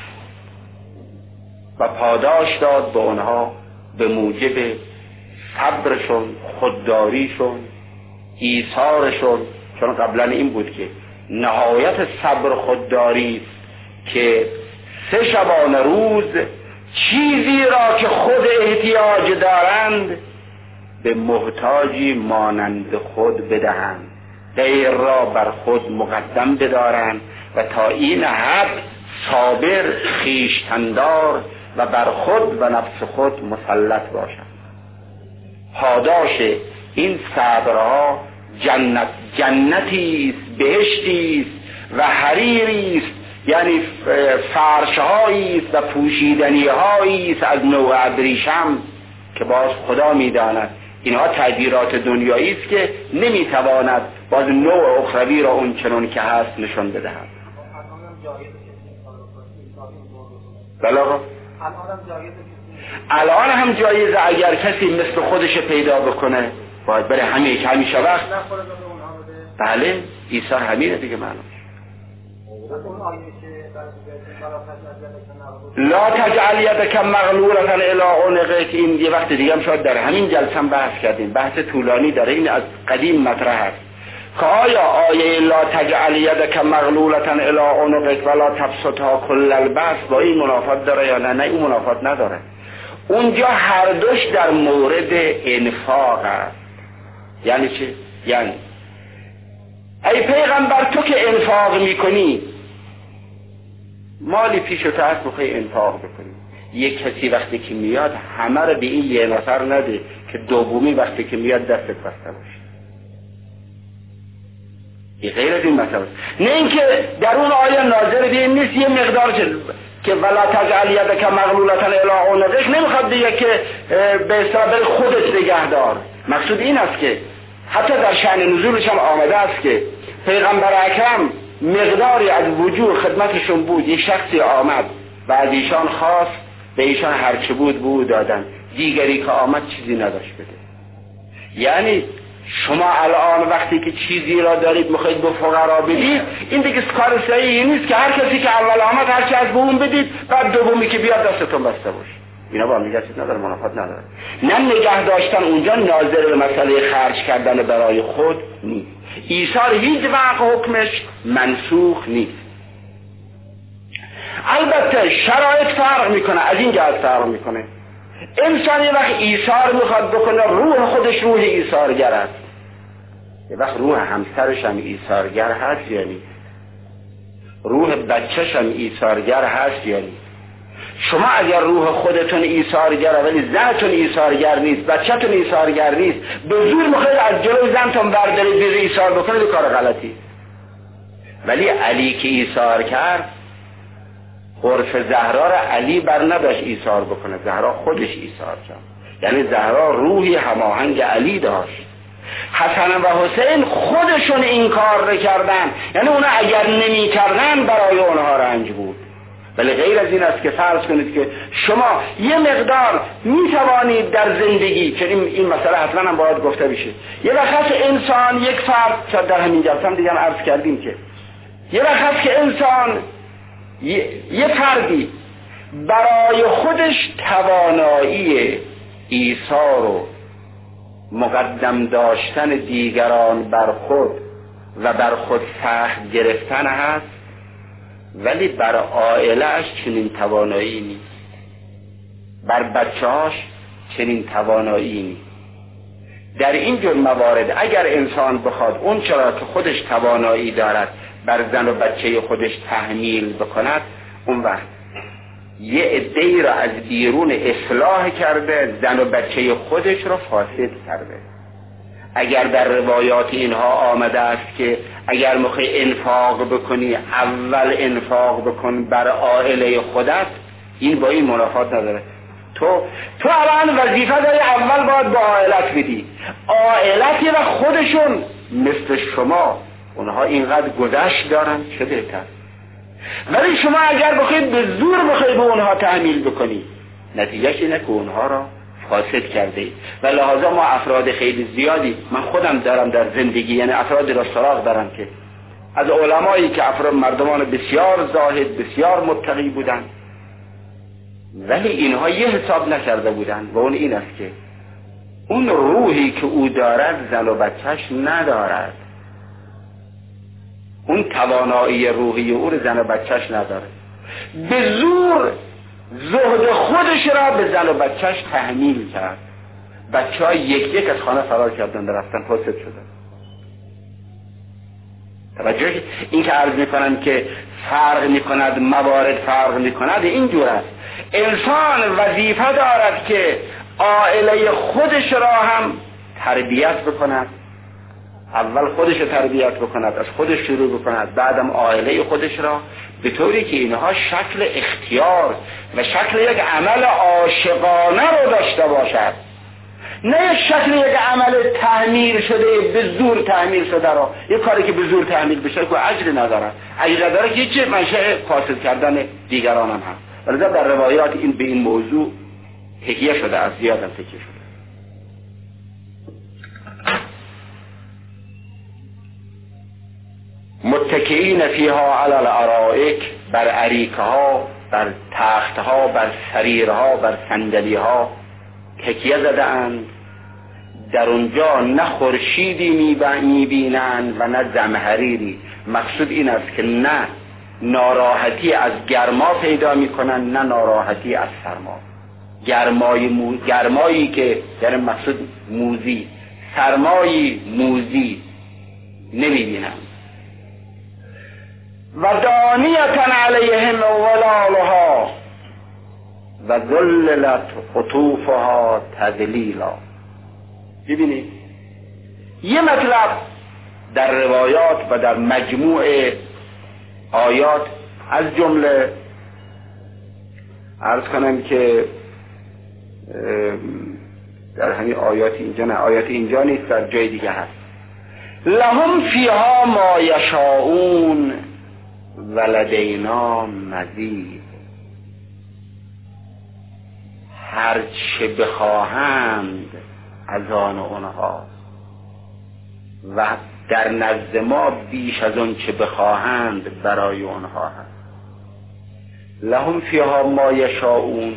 Speaker 1: و پاداش داد به اونها به موجب صبرشون، خودداریشون، ایثارشون. چون قبلا این بود که نهایت صبر خودداری که سه شبانه روز چیزی را که خود احتیاج دارند به محتاجی مانند خود بدهند، غیر را بر خود مقدم بدارند و تا این حد صابر، خویشتندار و بر خود و نفس خود مسلط باشند. پاداش این صبرها جنت، جنتی است، بهشتی است و حریری است، یعنی فرشهایی است و پوشیدنیهایی است از نوع ابریشم که باز خدا میداند. اینها تعبیرات دنیایی است که نمیتواند باز نوع اخروی را اون چنان که هست نشان بدهد. بله الان هم جایزه اگر کسی مثل خودش پیدا بکنه باید بره همیشه همیشه وقت. بله عیسی همینه دیگه معنی. لا تجعل یدک مغلولة الی عنقک، این یه وقت دیگه هم شاید در همین جلسه هم بحث کردیم، بحث طولانی داره، این از قدیم مطرح است که آیا آیه لا تجعل یدک مغلولة الی عنقک ولا تبسطها کل البسط با این منافات داره یا نه؟ نه این منافات نداره. اونجا هر دوش در مورد انفاق است. یعنی چه؟ یعنی ای پیغمبر تو که انفاق میکنی، مالی پیش و هست بخوای انفاق بکنی، یک کسی وقتی که میاد همه رو به این یه نفر نده که دومی وقتی که میاد دستت بسته باشه. این غیر از این مسئله. نه اینکه در اون آیه ناظر به این نیست یه مقدار که ولا تجعل یدک مغلولة الی عنقک، نمیخواد دیگه که به اصطلاح خودت نگهدار. مقصود این است که حتی در شأن نزولش هم آمده است که پیغمبر اکرم مقداری از وجوه خدمتشون بود، یک شخصی آمد و از ایشان خواست به ایشان هرچه بود بود دادن، دیگری که آمد چیزی نداشت بده. یعنی شما الان وقتی که چیزی را دارید میخواید به فقرا بدید، این دیگه کار صحیحی نیست که هر کسی که اول آمد هرچی از به اون بدید، بعد دومی که بیاد دستتون بسته باشه. اینا با هم نگه چیز نداره، منافات نداره. نه نگه داشتن اونجا ناظر به مسئله خرج کردن برای خود نیست. ایثار هیچ وقت حکمش منسوخ نیست. البته شرایط فرق میکنه، از این جهت فرق میکنه. انسان یه وقت ایثار میخواد بکنه، روح خودش روح ایثارگر است. یه وقت روح همسرش هم ایثارگر هست یا نیست؟ روح بچهش هم ایثارگر هست یا نیست؟ شما اگر روح خودتون ایثارگره ولی زنتون ایثارگر نیست، بچه‌تون ایثارگر نیست، به زور میخواید از جلوی زنتون بردارید بیر ایثار بکنید، کار غلطی. ولی علی که ایثار کرد، عرف زهرا را علی بر نداشت ایثار بکنه، زهرا خودش ایثار کرد. یعنی زهرا روحی هماهنگ علی داشت. حسن و حسین خودشون این کار رو کردن، یعنی اونا اگر نمی کردن برای اونها رنج بود. ولی غیر از این است که فرض کنید که شما یه مقدار می توانید در زندگی، چون این مسئله حتما هم باید گفته بشه، یه وقت انسان یک فرد، در همین جلسه هم دیگه هم عرض کردیم که یه وقت که انسان یه, یه فردی برای خودش توانایی ایثار و مقدم داشتن دیگران بر خود و بر خود سخت گرفتن هست، ولی بر عائله‌اش چنین توانایی نیست، بر بچه‌هاش چنین توانایی نیست. در این جور موارد اگر انسان بخواد اون چرا که خودش توانایی دارد بر زن و بچه خودش تحمیل بکند، اون وقت یه عده‌ای را از بیرون اصلاح کرده، زن و بچه خودش را فاسد کرده. اگر در روایات اینها آمده است که اگر میخوای انفاق بکنی اول انفاق بکن بر عائله خودت، این با این منافات نداره. تو تو الان وظیفه داری اول باید با عائلت بدی، عائلتی و خودشون مثل شما اونها اینقدر گذشت دارن چه بهتر. ولی شما اگر بخوای به زور بخوای به اونها تحمیل بکنی، نتیجهش اینه که اونها را فاسد کرده اید. و لحاظا ما افراد خیلی زیادی، من خودم دارم در زندگی، یعنی افراد را سراغ دارم که از علمایی که افراد مردمان بسیار زاهد بسیار متقی بودن، ولی اینها یه حساب نکرده بودن و اون این است که اون روحی که او دارد زن و بچهش ندارد، اون توانایی روحی او رو زن و بچهش نداره، به زور زهد خودش را به زن و بچهش تحمیل کرد. بچه ها یک یک از خانه فرار کردن، رفتن فاسد شدن. توجه این که عرض میکنم که فرق میکند، موارد فرق میکند، این جور است. انسان وظیفه دارد که عائله خودش را هم تربیت بکند، اول خودش رو تربیت بکند، از خودش شروع بکند، بعدم عائله خودش را، به طوری که اینها شکل اختیار و شکل یک عمل عاشقانه رو داشته باشد، نه شکل یک عمل تحمیل شده، به زور تحمیل شده را. یک کاری که به زور تحمیل بشه که اجر نداره، اجر نداره که هیچ منشأ فاسد کردن دیگران هم هست. ولی در روایات این به این موضوع تکیه شده، از زیادم تکیه شده. متکئین فیها علی الارائک، بر اریکه ها، بر تخت ها، بر سریرها، بر صندلی ها تکیه زدند. در اونجا نه خورشیدی میبینند و نه زمهریری. مقصود این است که نه ناراحتی از گرما پیدا میکنند نه ناراحتی از سرما. گرمای مو... گرمایی که یعنی مقصود موزی، سرمایی موزی نمیبینند. و دانیتن علیهم ولالها و ذللت قطوفها تذلیلا. ببینید یه مطلب در روایات و در مجموع آیات، از جمله عرض کنم که در همین آیات اینجا، نه آیات اینجا نیست، در جای دیگه هست. لهم فیها ما یشاؤون ولدینا مزید. هر چه بخواهند از آن اونها و در نزد ما بیش از اون چه بخواهند برای اونها هست. لهم فیها ما یشاؤون،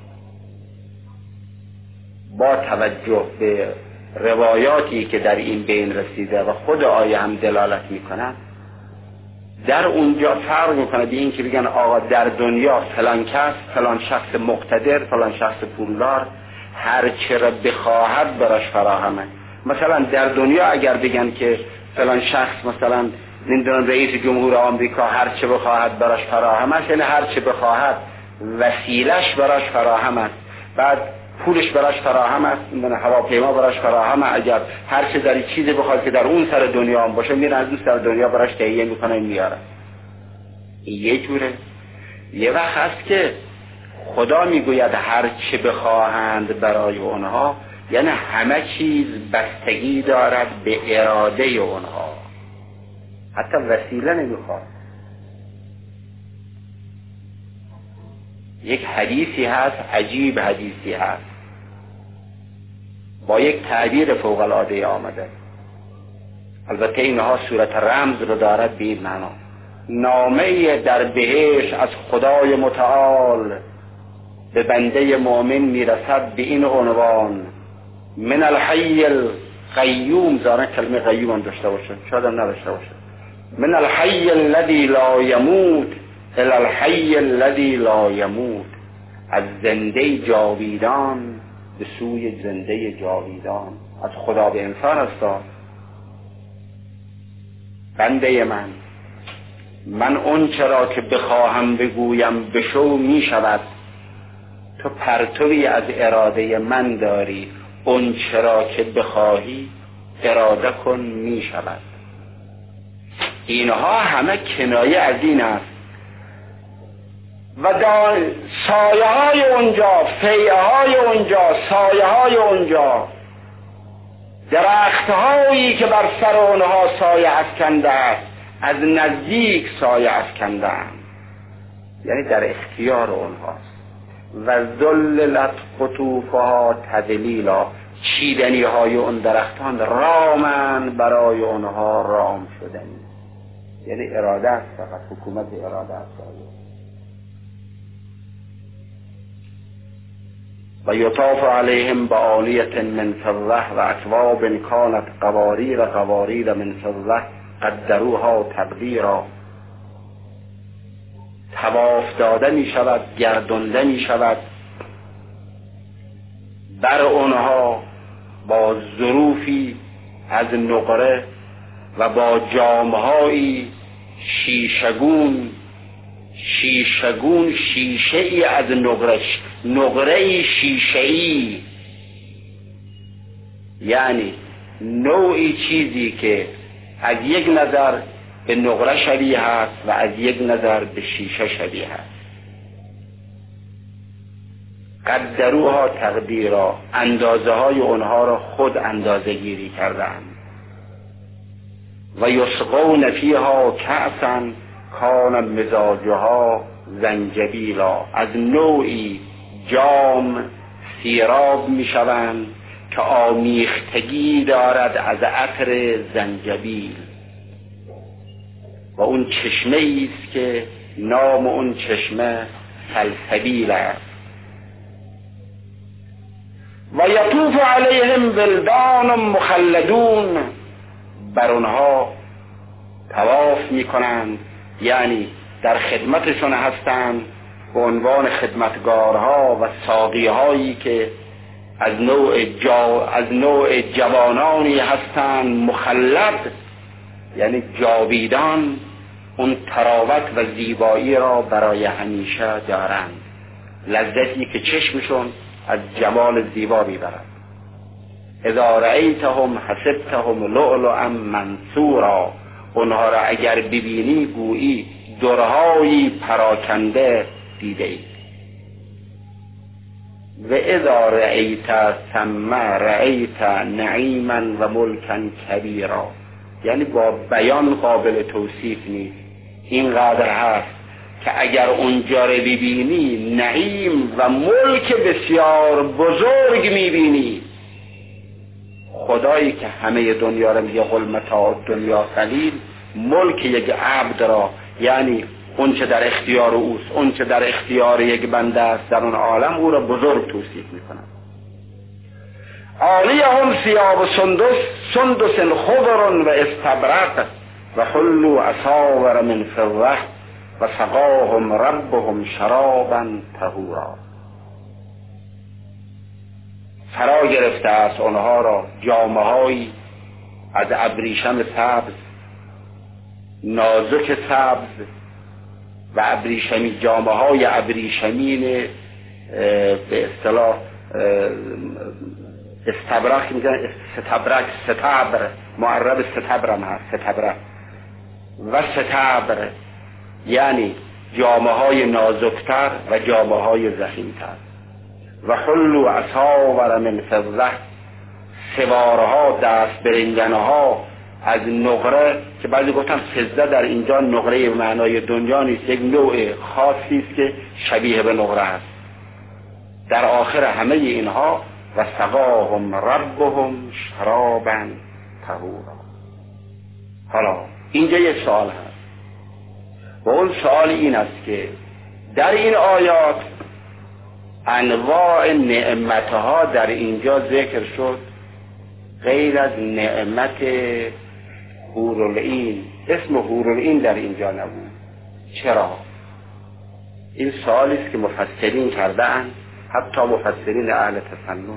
Speaker 1: با توجه به روایاتی که در این بین رسیده و خود آیه هم دلالت میکنند، در اونجا فرق میکنه به این که بگن آقا در دنیا فلان کس، فلان شخص مقتدر، فلان شخص پولدار هر چه را بخواهد براش فراهمه. مثلا در دنیا اگر بگن که فلان شخص مثلا نمیدونم رئیس جمهور آمریکا هر چه بخواهد براش فراهم است، یعنی هر چه بخواهد وسیلش براش فراهم است، بعد پولش براش فراهم است، نمیدونم هواپیما براش فراهم است. اگر هر چه در چیزی بخواد که در اون سر دنیا هم باشه میره از اون سر دنیا براش تهیه میکنه میاره. یه جوره. یه وقت هست که خدا میگوید هر چه بخواهند برای اونها، یعنی همه چیز بستگی دارد به اراده اونها، حتی وسیله نمیخواد. یک حدیثی هست، عجیب حدیثی هست، با یک تعبیر فوق العاده آمده. البته اینها صورت رمز رو دارد به این معنا. نامه در بهشت از خدای متعال به بنده مؤمن میرسد به این عنوان من الحی القیوم، زارن کلمه قیوم هم داشته باشه، شاید هم نداشته باشه، من الحی الذی لا یموت الی الحی الذی لا یموت، از زنده جاویدان به سوی زنده جاویدان. از خدا به انسان هستا بنده من، من اون چرا که بخواهم بگویم بشو می شود، تو پرتوی از اراده من داری، اون چرا که بخواهی اراده کن می شود. اینها همه کنایه از این است و سایه های اونجا، فیعه های اونجا، سایه های اونجا، درخت هایی که بر سر اونها سایه افکنده است، از نزدیک سایه افکنده اند، یعنی در اختیار اونهاست. و ذللت قطوفها تذلیلا، چیدنی های اون درختان رامن برای اونها رام شدنی، یعنی اراده است، فقط حکومت اراده است. و یطاف علیهم بآلیة من فضة و اکواب کانت قواریر قواریر من فضة قدروها تقدیرا، طواف داده می شود، گردانده می شود بر اونها با ظروفی از نقره و با جامهایی شیشگون، شیشگون شیشه ای از نقره، نقره شیشه ای، یعنی نوعی چیزی که از یک نظر به نقره شبیه است و از یک نظر به شیشه شبیه است. قدروها تقدیرا، اندازه های اونها را خود اندازه گیری کردند. و یسقون فیها کأسا کان مزاجها زنجبیلا، از نوعی جام سیراب می شوند که آمیختگی دارد از عطر زنجبیل. و اون چشمه ایست که نام اون چشمه سلسبیل است. و یطوف علیهم ولدان مخلدون، بر اونها طواف می کنند، یعنی در خدمتشون هستند به عنوان خدمتگارها و ساقیهایی که از نوع, جا از نوع جوانانی هستند مخلد، یعنی جاویدان، اون تراوت و زیبایی را برای همیشه دارند، لذتی که چشمشون از جمال زیبا میبرد. اذا رأیتهم حسبتهم لؤلؤا منثورا، اونها را اگر ببینی گویی درهایی پراکنده دیده ای. و اذا رأیت ثم رأیت نعیما و ملکا کبیرا، یعنی با بیان قابل توصیف نیست، اینقدر هست که اگر اونجا رو ببینی نعیم و ملک بسیار بزرگ میبینی. خدایی که همه دنیا رو میگه قل متاع دنیا قلیل، ملک یک عبد را، یعنی اون چه در اختیار اوست، اون چه در اختیار یک بنده است در اون عالم، او را بزرگ توصیف میکنن. عالیهم ثیاب سندس سندس خضر و استبرق و حلوا اساور من فضة و سقاهم ربهم شرابا طهورا. فرا گرفته است آنها را جامه‌هایی از ابریشم سبز، نازک سبز و ابریشمی، جامه‌های ابریشمین به اصطلاح استبرق میگن، ستبرق، ستبر، معرب ستبر هم هست، ستبرق و ستبر، یعنی جامه‌های نازکتر و جامه‌های ضخیم‌تر. و حلوا اساور من فضة، سوارها، دست برنگنها از نقره، که بعضی گفتن فضه در اینجا نقره به معنای دنیا نیست، یک نوع خاصی است که شبیه به نقره است. در آخر همه اینها و سقاهم ربهم شرابا طهورا. حالا اینجا یک سوال هست و اون سوال این است که در این آیات انواع نعمتها در اینجا ذکر شد غیر از نعمت حورالعین. اسم حورالعین در اینجا نبود. چرا؟ این سوالی است که مفسرین کرده‌اند، حتی مفسرین اهل تسنن.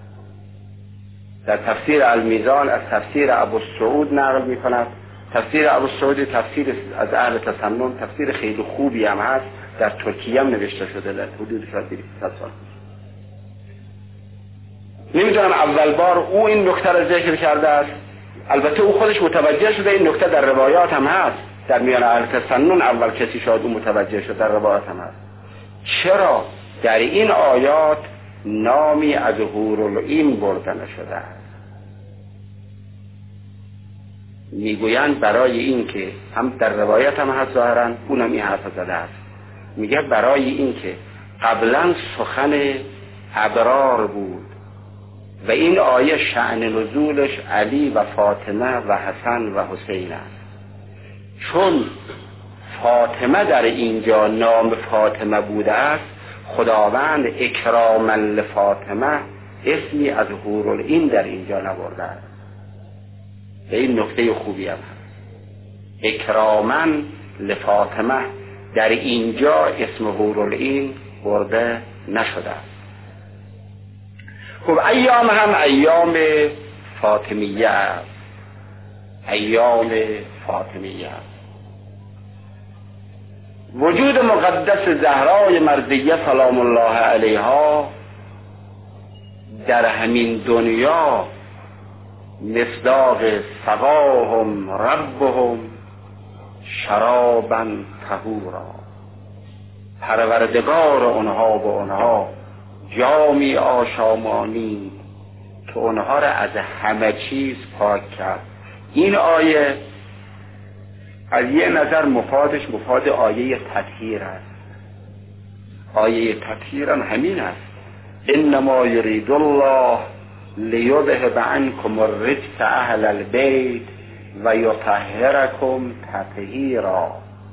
Speaker 1: در تفسیر المیزان از تفسیر ابوالسعود نقل می‌کند. تفسیر ابوالسعود تفسیر از اهل تسنن، تفسیر خیلی خوبی هم هست، در ترکیه هم نوشته شده در حدود شاید دویست سال. نمیدونم اول بار او این نکته را ذکر کرده است. البته او خودش متوجه شده این نکته در روایات هم هست، در میان اهل تسنن اول کسی شاید او متوجه شد، در روایات هم هست. چرا در این آیات نامی از حورالعین برده نشده است؟ میگویند برای این که هم در روایت هم هست ظاهرا اونم این حرف زده است. میگه برای این که قبلا سخن ابرار بود و این آیه شأن نزولش علی و فاطمه و حسن و حسین است. چون فاطمه در اینجا نام فاطمه بوده است، خداوند اکراما لفاطمه اسمی از حورالعین در اینجا نبرده است. و این نکته خوبی هم هست. اکراما لفاطمه در اینجا اسم حورالعین برده نشده است. خب ایام هم ایام فاطمیه است. ایام فاطمیه است. وجود مقدس زهرای مرضیه سلام الله علیها در همین دنیا مصداق سقاهم ربهم شرابا طهورا، پروردگار اونها به اونها جامی آشامانی که اونها را از همه چیز پاک کرد. این آیه از یه نظر مفادش مفاد آیه تطهیر است. آیه تطهیر هم همین است. انما یرید الله لیذهب عنکم الرجس اهل البیت و یطهرکم تطهیرا.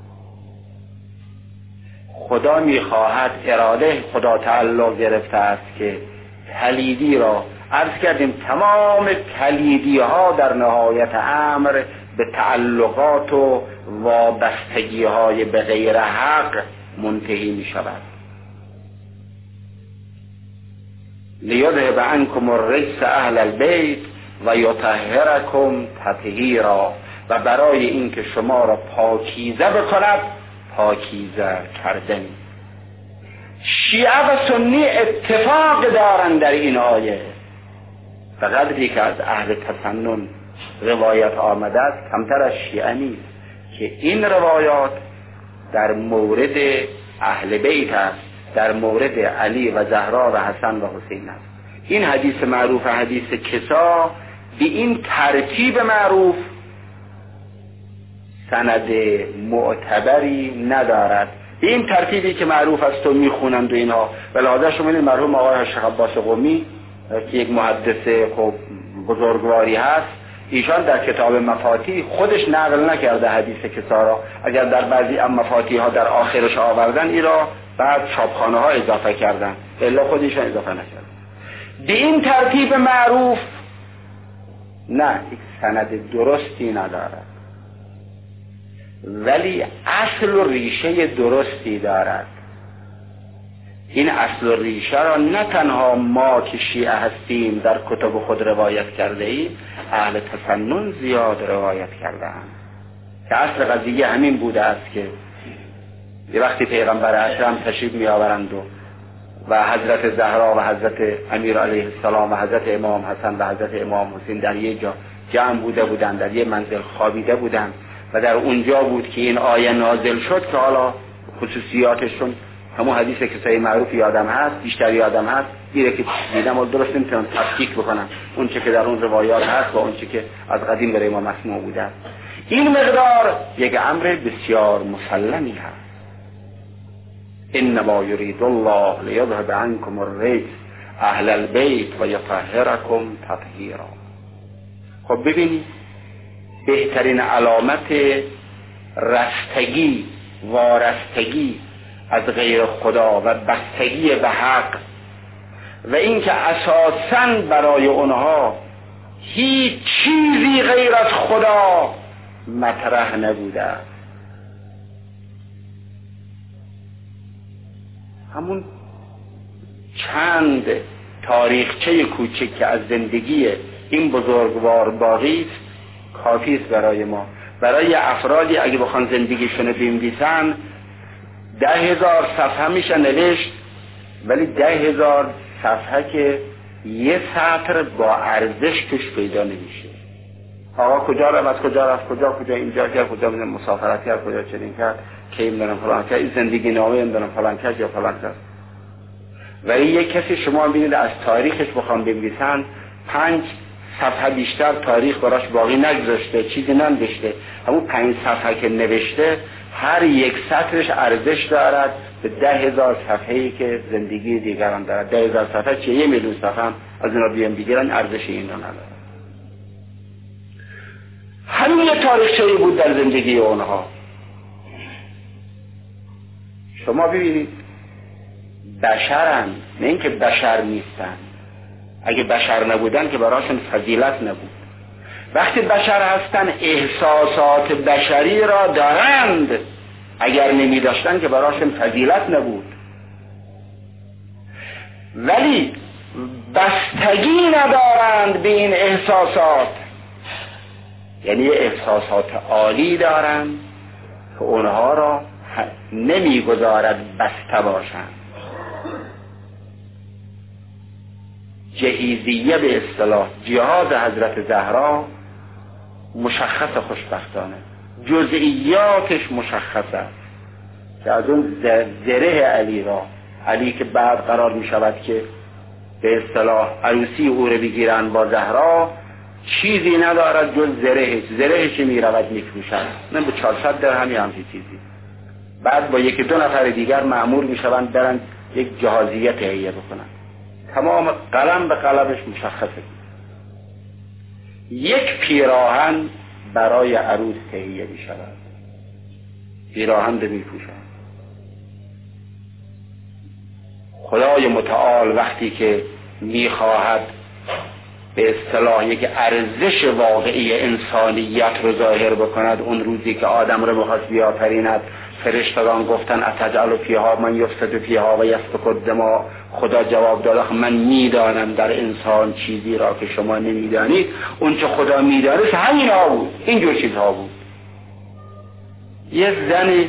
Speaker 1: خدا میخواهد، اراده خدا تعالی گرفته است که پلیدی را، عرض کردیم تمام پلیدی ها در نهایت امر به تعلقات و وابستگی های به غیر حق منتهی می شود. لیذهب عنکم الرجس اهل البیت و یطهرکم تطهیرا، و برای اینکه شما را پاکیزه بکند پاکیزه کردن. شیعه و سنی اتفاق دارند در این آیه. به قدری که از اهل تسنن روایت آمده است کمتر از شیعه نیست که این روایات در مورد اهل بیت است، در مورد علی و زهرا و حسن و حسین است. این حدیث معروف، حدیث کسا، به این ترتیب معروف سند معتبری ندارد. به این ترتیبی که معروف است و میخونند و اینها. ولهذا شما این مرحوم آقای شیخ عباس قمی که یک محدث خب بزرگواری هست، ایشان در کتاب مفاتیح خودش نقل نکرده حدیث کسا را. اگر در بعضی ام مفاتیح ها در آخرش آوردن، این را بعد چاپخانه ها اضافه کردن، الا خودشان اضافه نکردن. به این ترتیب معروف نه، یک سند درستی ندارد، ولی اصل و ریشه درستی دارد. این اصل و ریشه را نه تنها ما که شیعه هستیم در کتب خود روایت کرده ایم، اهل تسنن زیاد روایت کرده اند که اصل قضیه همین بوده است که یه وقتی پیغمبر اکرم تشریف می آورند و و حضرت زهرا و حضرت امیر علیه السلام و حضرت امام حسن و حضرت امام حسین در یک جا جمع بوده بودند، در یک منزل خوابیده بودند و در اونجا بود که این آیه نازل شد که حالا خصوصیاتشون همون حدیث کسای معروف یادم هست، بیشتر یادم هست، دیره که دیدم و درست نمیتونم تفکیک بکنم اون چه که در اون روایات هست و اون چه که از قدیم برای ما مسموع بوده. این مقدار یک امر بسیار مسلمی هست. انما یرید الله لیذهب عنکم الرجس اهل البیت و یطهرکم تطهیرا. خب ببینید، بهترین علامت رستگی، وارستگی از غیر خدا و بستگی به حق و اینکه اساساً برای اونها هیچ چیزی غیر از خدا مطرح نبوده. همون چند تاریخچه کوچک که از زندگی این بزرگوار باقی است کافی است برای ما. برای افرادی اگه بخوان زندگیشون رو بنویسن ده هزار صفحه میشه نوشت، ولی ده هزار صفحه که یه سطر با ارزش توش پیدا نمیشه. آقا کجا رفت، کجا رفت، کجا کجا اینجا کرد، کجا مسافرت کرد، کجا چنین کرد، کی میدونم فلان کرد، این زندگی نامه میدونم فلان کرد یا فلان کرد. ولی یک کسی شما ببینید از تاریخش بخوام بنویسن پنج صفحه بیشتر تاریخ براش باقی نگذاشته، چیزی ننوشته. همون پنج صفحه که نوشته هر یک سطرش ارزش دارد به ده هزار صفحه‌ای که زندگی دیگران دارد. ده هزار صفحه چیه؟ یه میلیون صفحه از اینا بیان دیگران ارزش اینا نداره. همین یه تاریخچه‌ای بود در زندگی اونها. شما ببینید بشرن، نه اینکه بشر نیستن. اگه بشر نبودن که براشون فضیلت نبود. وقتی بشر هستن احساسات بشری را دارند، اگر نمی داشتن که براشون فضیلت نبود. ولی بستگی ندارند به این احساسات، یعنی احساسات عالی دارند که اونها را نمیگذارد بسته باشند. جهیزیه به اصطلاح جهاز حضرت زهرا مشخص خوشبختانه، جزئیاتش مشخص است که از اون زره علی را، علی که بعد قرار می شود که به اصطلاح عروسی او رو بگیرن با زهرا، چیزی ندارد جز زرهش. زرهش می رود می پوشد، نه به چهارصد درهمی همچی چیزی. بعد با یکی دو نفر دیگر مأمور می شوند برن یک جهازیه تهیه بکنن. تمام قلم به قلمش مشخصه. یک پیراهن برای عروس تهیه می شود، پیراهن رو می پوشند. خدای متعال وقتی که می خواهد به اصطلاح یک ارزش واقعی انسانیت رو ظاهر بکند، اون روزی که آدم رو می‌خواست بیافریند، فرشتگان گفتن اتجعل فیها من یفسد فیها و یسفک الدماء. خدا جواب داد من میدانم در انسان چیزی را که شما نمیدانید. اون چه خدا میدانست همین ها بود، اینجور چیزها بود. یه زن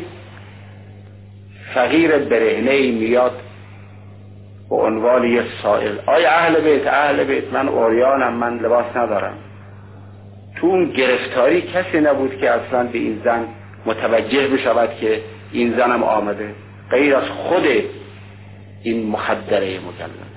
Speaker 1: فقیر برهنه‌ای میاد به عنوان یه سائل، آیا اهل بیت اهل بیت من عریانم، من لباس ندارم. تو اون گرفتاری کسی نبود که اصلا به این زن متوجه بشود که این زنم آمده، غیر از خود این مخدره مجلد.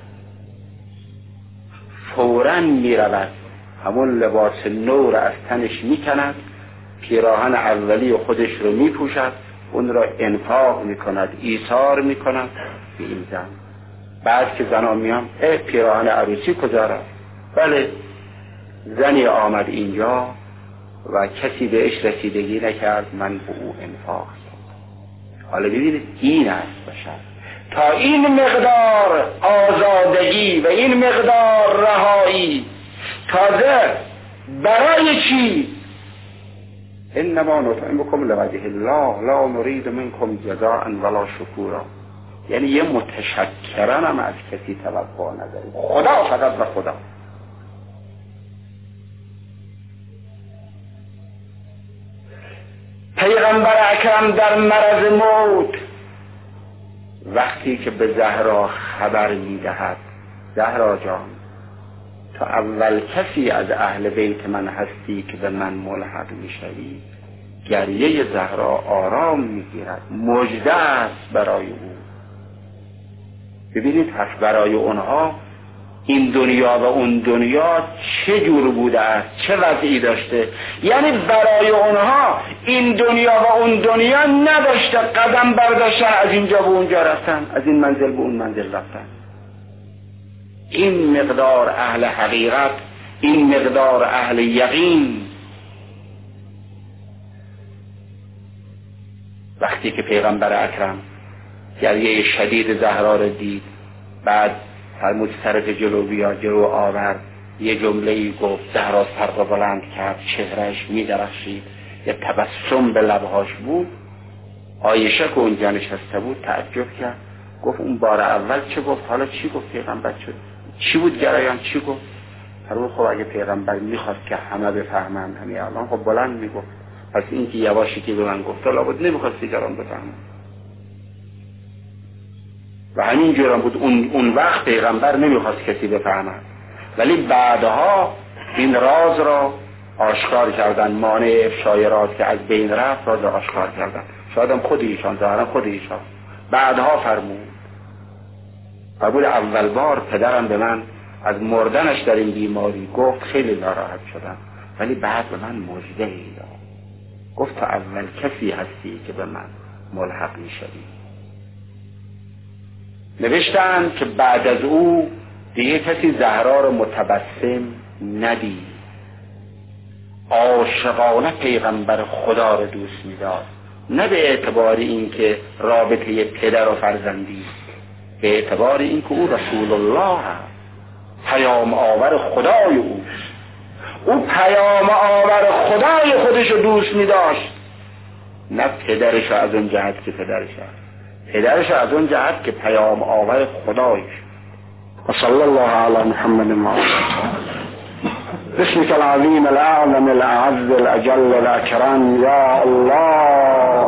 Speaker 1: فوراً می رود همون لباس نو را از تنش می کند، پیراهن اولی خودش رو می پوشد، اون را انفاق می کند، ایثار می کند به این زن. بعد که زن ها میان اه پیراهن عروسی کجا رفت؟ بله زنی آمد اینجا و کسی بهش رسیدگی نکرد، من به او انفاق کردم. حالا ببینید این است بشر. تا این مقدار آزادگی و این مقدار رهایی، تازه برای چی؟ انما نطعمکم لوجه الله لا نريد منکم جزاء ولا شکورا. یعنی یه متشکرن هم از کسی توقع نداریم، خدا فقط و خدا. پیغمبر اکرم در مرض موت وقتی که به زهرا خبر میدهد زهرا جان تا اول کسی از اهل بیت من هستی که به من ملحق میشوی، گریه زهرا آرام میگیرد، مژده است برای او. ببینید پس برای اونها این دنیا و اون دنیا چه جور بوده است، چه وضعی داشته. یعنی برای اونها این دنیا و اون دنیا نداشته قدم برداشتن، از اینجا به اونجا رفتن، از این منزل به اون منزل رفتن. این مقدار اهل حقیقت، این مقدار اهل یقین. وقتی که پیغمبر اکرم گریه شدید زهرا را دید. بعد فرمود سرت جلو بیا، جلو آورد، یه جمله‌ای گفت، زهرا سر را بلند کرد، چهرهش می‌درخشید، یه تبسم به لبهاش بود. عایشه که اونجا نشسته بود تعجب کرد، گفت اون بار اول چه گفت، حالا چی گفت پیغمبر؟ شد چی بود جریان، چی گفت؟ فرمود خب اگه پیغمبر میخواست که همه بفهمن همین الان خب بلند میگفت، پس این که یواشی که به من گفت لابد نمیخواست دیگران بفهمن. و همین جورم بود، اون اون وقت پیغمبر نمیخواست کسی بفهمن، ولی بعدها این راز را آشکار کردن، مانع افشای راز که از بین رفت راز را آشکار کردن. شاید هم خود ایشان، ظاهرا خود ایشان. بعدها فرمود فرمود اول بار پدرم به من از مردنش در این بیماری گفت، خیلی ناراحت شدم، ولی بعد به من مژده ای داد، گفت تا اول کسی هستی که به من ملحق می شدی. نوشتن که بعد از او دیگه کسی زهرا رو متبسم ندید، عاشقانه پیغمبر خدا رو دوست می داشت، نه به اعتبار این که رابطه پدر و فرزندی، به اعتبار این که او رسول الله هست، پیام آور خدای اوست. او پیام آور خدای خودش رو دوست می داشت، نه پدرش از اون جهت که پدرش هست، پدرش از اون جهت که پیام آور خدایش. و صلی الله علی محمد و آله بسمك العظیم الاعظم الاعز الاجل الاکرم یا الله.